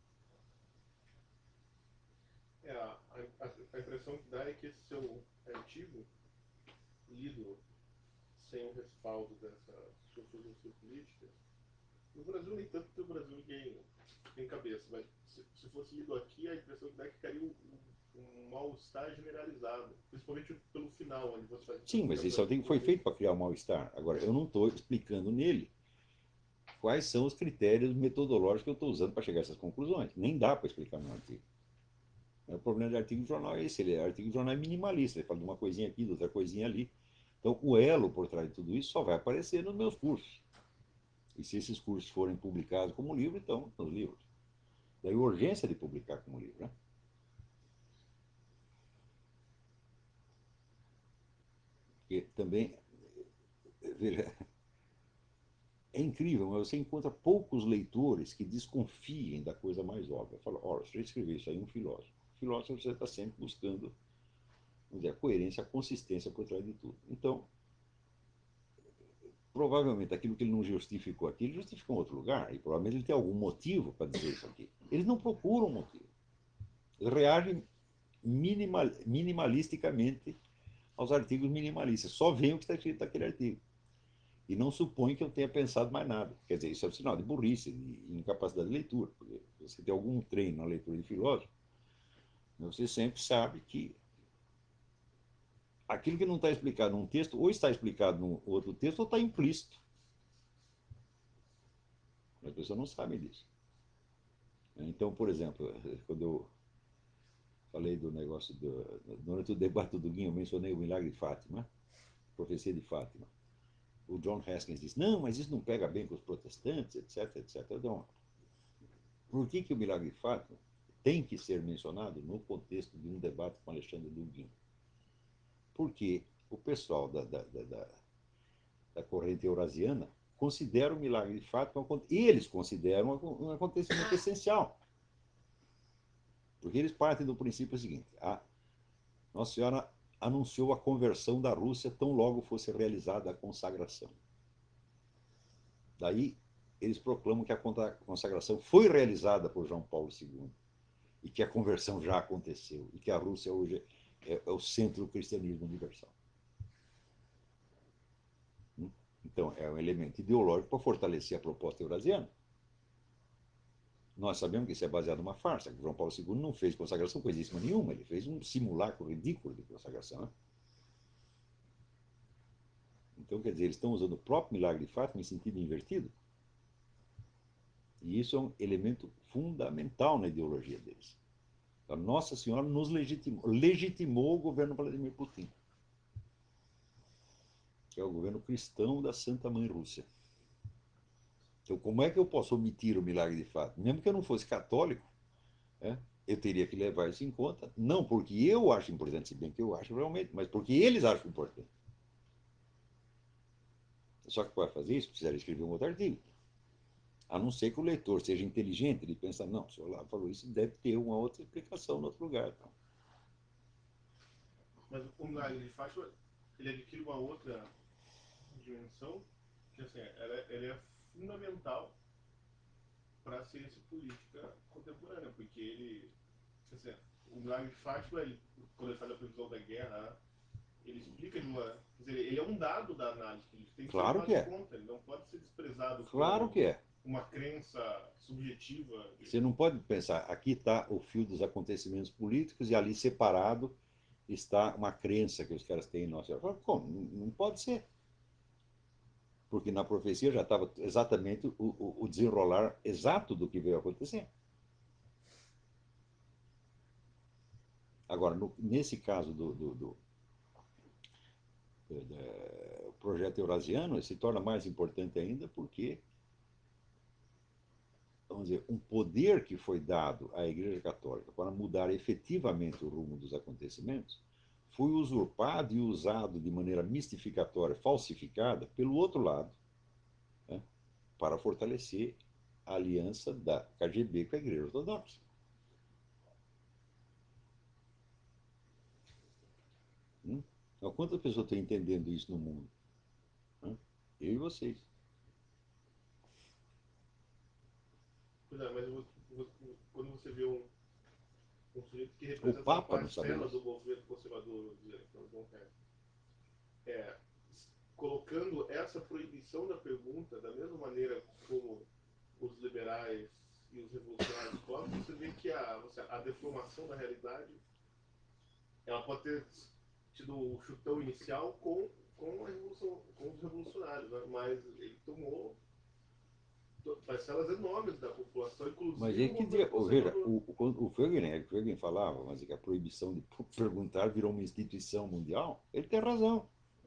É, a, a, a impressão que dá é que esse seu artigo, lido sem o respaldo dessa sua filosofia política, no Brasil nem tanto, porque o Brasil ninguém tem cabeça, mas se, se fosse lido aqui, a impressão que dá é que ficaria um, um, um mal-estar generalizado, principalmente pelo final, onde você faz... Sim, mas isso foi feito para criar um mal-estar. Agora, eu não estou explicando nele quais são os critérios metodológicos que eu estou usando para chegar a essas conclusões. Nem dá para explicar no artigo. O problema de artigo de jornal é esse, ele é, artigo de jornal é minimalista, ele fala de uma coisinha aqui, de outra coisinha ali. Então, o elo por trás de tudo isso só vai aparecer nos meus cursos. E se esses cursos forem publicados como livro, então, nos livros. Daí a urgência de publicar como livro, né? Porque também, veja, é incrível, mas você encontra poucos leitores que desconfiem da coisa mais óbvia. Fala, olha, você escreveu isso aí, um filósofo. O filósofo você está sempre buscando, vamos dizer, a coerência, a consistência por trás de tudo. Então, provavelmente aquilo que ele não justificou aqui, ele justificou em outro lugar, e provavelmente ele tem algum motivo para dizer isso aqui. Eles não procuram motivo. Eles reagem minimal, minimalisticamente aos artigos minimalistas. Só veem o que está escrito naquele artigo. E não supõem que eu tenha pensado mais nada. Quer dizer, isso é um sinal de burrice, de incapacidade de leitura. Porque se você tem algum treino na leitura de filósofo, você sempre sabe que aquilo que não está explicado num texto, ou está explicado num outro texto, ou está implícito. As pessoas não sabem disso. Então, por exemplo, quando eu falei do negócio, do, durante o debate do Guinho, eu mencionei o milagre de Fátima, a profecia de Fátima. O John Haskins disse, não, mas isso não pega bem com os protestantes, etc, etc. Então, por que, que o milagre de Fátima tem que ser mencionado no contexto de um debate com Alexandre Duguin? Porque o pessoal da, da, da, da corrente eurasiana considera o milagre de Fátima, eles consideram um acontecimento essencial. Porque eles partem do princípio seguinte, a Nossa Senhora anunciou a conversão da Rússia tão logo fosse realizada a consagração. Daí, eles proclamam que a consagração foi realizada por João Paulo segundo e que a conversão já aconteceu e que a Rússia hoje é, é o centro do cristianismo universal. Então, é um elemento ideológico para fortalecer a proposta eurasiana. Nós sabemos que isso é baseado numa farsa, que João Paulo segundo não fez consagração coisíssima nenhuma, ele fez um simulacro ridículo de consagração. Né? Então, quer dizer, eles estão usando o próprio milagre de Fátima em sentido invertido. E isso é um elemento fundamental na ideologia deles. A Nossa Senhora nos legitimou, legitimou o governo Vladimir Putin, que é o governo cristão da Santa Mãe Rússia. Então, como é que eu posso omitir o milagre de Fátima? Mesmo que eu não fosse católico, é, eu teria que levar isso em conta, não porque eu acho importante, se bem que eu acho realmente, mas porque eles acham importante. Só que para fazer isso, precisaria escrever um outro artigo. A não ser que o leitor seja inteligente, ele pensa, não, o senhor lá falou isso, deve ter uma outra explicação em outro lugar. Então. Mas o milagre de Fátima, ele adquire uma outra dimensão, que assim, ela, é- ela é fundamental para a ciência política contemporânea, porque ele, assim, o milagre de Fátima, ele, quando ele faz a previsão da guerra, ele explica de uma, quer dizer, ele é um dado da análise política, tem que ser Claro levado que em é. conta, ele não pode ser desprezado Claro como que é. uma crença subjetiva. Você não pode pensar, aqui está o fio dos acontecimentos políticos e ali separado está uma crença que os caras têm em nossa. Como? Não pode ser. Porque na profecia já estava exatamente o, o, o desenrolar exato do que veio acontecer. Agora, no, nesse caso do, do, do, do projeto eurasiano, ele se torna mais importante ainda porque, vamos dizer, um poder que foi dado à Igreja Católica para mudar efetivamente o rumo dos acontecimentos foi usurpado e usado de maneira mistificatória, falsificada, pelo outro lado, né, para fortalecer a aliança da K G B com a Igreja Ortodoxa. Hum? Então, quantas pessoas estão entendendo isso no mundo? Hum? Eu e vocês. Pois é, mas eu, eu, quando você vê um, um sujeito que O representa uma Papa não sabe parcela isso. do movimento conservador, é, é, colocando essa proibição da pergunta da mesma maneira como os liberais e os revolucionários colocam, você vê que a, a deformação da realidade ela pode ter tido o chutão inicial com, com, a revolução, com os revolucionários, né? Mas ele tomou parcelas enormes da população, inclusive Mas ele o que movimento dizia, ou veja, conservador. o, o, o Fögen, né, o Fögen falava, mas que a proibição de perguntar virou uma instituição mundial. Ele tem razão.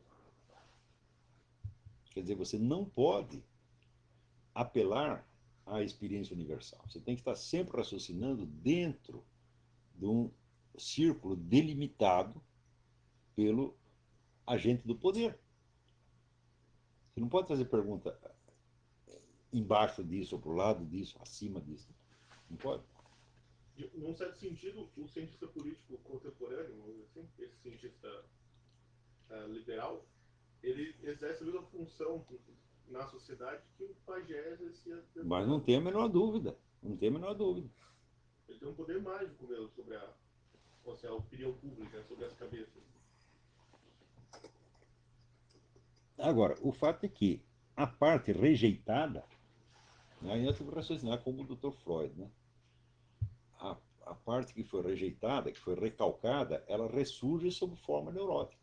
Quer dizer, você não pode apelar à experiência universal. Você tem que estar sempre raciocinando dentro de um círculo delimitado pelo agente do poder. Você não pode fazer pergunta embaixo disso, ou para o lado disso, acima disso. Não pode. De, num certo sentido, o cientista político contemporâneo, assim, esse cientista uh, liberal, ele exerce a mesma função na sociedade que o pajé exercia. Mas não tem a menor dúvida. Não tem a menor dúvida. Ele tem um poder mágico mesmo sobre a, assim, a opinião pública, sobre as cabeças. Agora, o fato é que a parte rejeitada, aí nós temos que raciocinar como o doutor Freud, né? A, a parte que foi rejeitada, que foi recalcada, ela ressurge sob forma neurótica.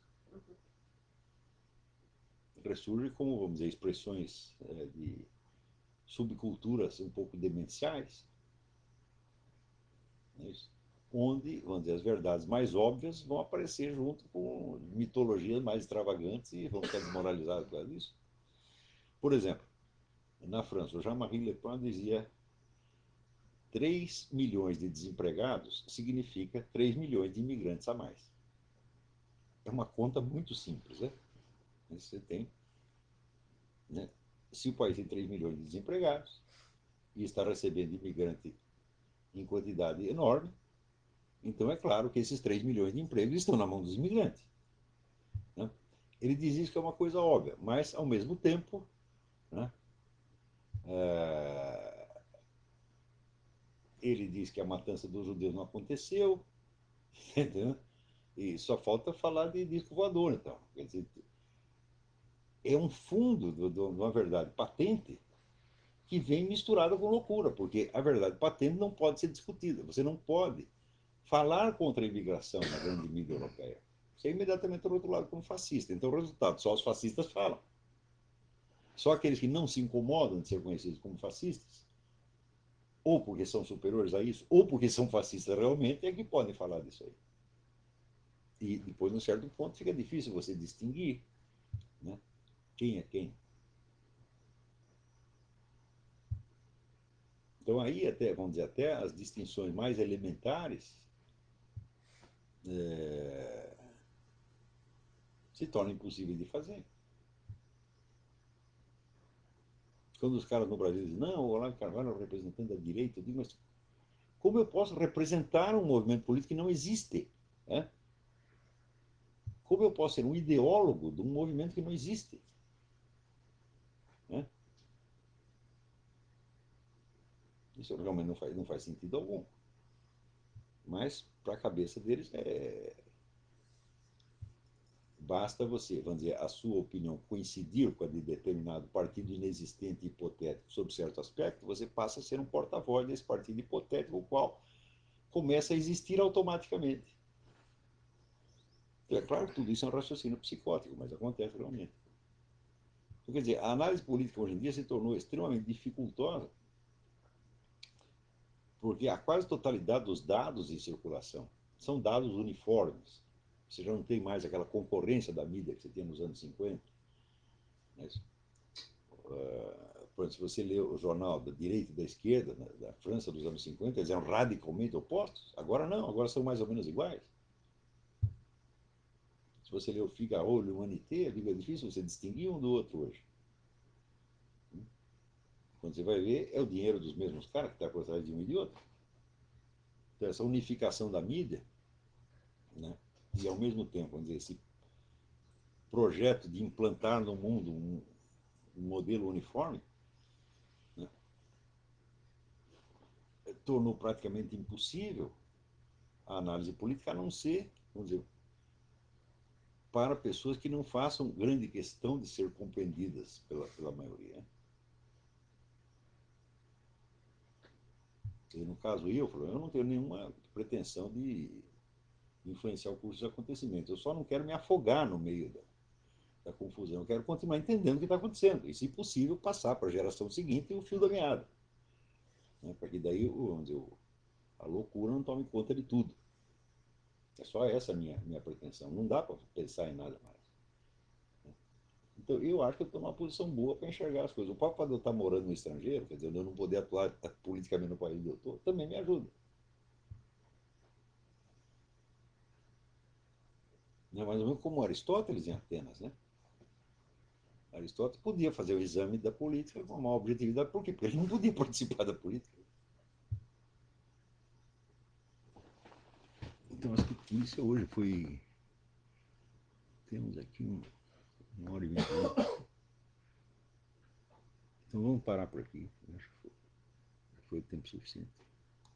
Ressurge como, vamos dizer, expressões é, de subculturas um pouco demenciais, é isso? Onde, vamos dizer, as verdades mais óbvias vão aparecer junto com mitologias mais extravagantes e vão ficar desmoralizados por causa disso. Por exemplo, na França, o Jean-Marie Le Pen dizia três milhões de desempregados significa três milhões de imigrantes a mais. É uma conta muito simples, né? Você tem, né? Se o país tem três milhões de desempregados e está recebendo imigrante em quantidade enorme, então é claro que esses três milhões de empregos estão na mão dos imigrantes. Né? Ele diz isso que é uma coisa óbvia, mas, ao mesmo tempo, né, é, ele diz que a matança dos judeus não aconteceu, entendeu? E só falta falar de disco voador, então. Quer dizer, é um fundo de uma verdade patente que vem misturada com loucura, porque a verdade patente não pode ser discutida. Você não pode falar contra a imigração na grande mídia europeia. Você é imediatamente do outro lado como fascista. Então, o resultado, só os fascistas falam. Só aqueles que não se incomodam de ser conhecidos como fascistas, ou porque são superiores a isso, ou porque são fascistas realmente, é que podem falar disso aí. E depois, num certo ponto, fica difícil você distinguir, né, quem é quem. Então, aí, até, vamos dizer, até as distinções mais elementares é, se tornam impossíveis de fazer. Quando os caras no Brasil dizem, não, o Olavo de Carvalho é o representante da direita, eu digo, mas como eu posso representar um movimento político que não existe? Né? Como eu posso ser um ideólogo de um movimento que não existe? Né? Isso realmente não faz, não faz sentido algum. Mas, para a cabeça deles, é... basta você, vamos dizer, a sua opinião coincidir com a de determinado partido inexistente e hipotético sobre certo aspecto, você passa a ser um porta-voz desse partido hipotético, o qual começa a existir automaticamente. Então, é claro que tudo isso é um raciocínio psicótico, mas acontece realmente. Então, quer dizer, a análise política hoje em dia se tornou extremamente dificultosa, porque a quase totalidade dos dados em circulação são dados uniformes. Você já não tem mais aquela concorrência da mídia que você tinha nos anos cinquenta. Mas, uh, por exemplo, se você lê o jornal da direita e da esquerda, na, da França dos anos cinquenta, eles eram radicalmente opostos. Agora não, agora são mais ou menos iguais. Se você lê o Figaro e o Humanité, é difícil você distinguir um do outro hoje. Quando você vai ver, é o dinheiro dos mesmos caras que está por trás de um e de outro. Então, essa unificação da mídia, né, e ao mesmo tempo, vamos dizer, esse projeto de implantar no mundo um, um modelo uniforme, né, tornou praticamente impossível a análise política, a não ser, vamos dizer, para pessoas que não façam grande questão de ser compreendidas pela, pela maioria. E no caso eu, eu não tenho nenhuma pretensão de influenciar o curso dos acontecimentos. Eu só não quero me afogar no meio da, da confusão. Eu quero continuar entendendo o que está acontecendo. E, se possível, passar para a geração seguinte o fio da meada. Né? Para que daí vamos dizer, a loucura não tome conta de tudo. É só essa a minha, minha pretensão. Não dá para pensar em nada mais. Então, eu acho que eu estou numa posição boa para enxergar as coisas. O próprio fato de eu estar morando no estrangeiro, quer dizer, eu não poder atuar politicamente no país onde eu estou, também me ajuda. Né? Mais ou menos como Aristóteles em Atenas, né? Aristóteles podia fazer o exame da política com uma objetividade. Por quê? Porque ele não podia participar da política. Então, acho que isso hoje foi... Temos aqui um, uma hora e vinte minutos. Então, vamos parar por aqui. Acho que foi, foi tempo suficiente.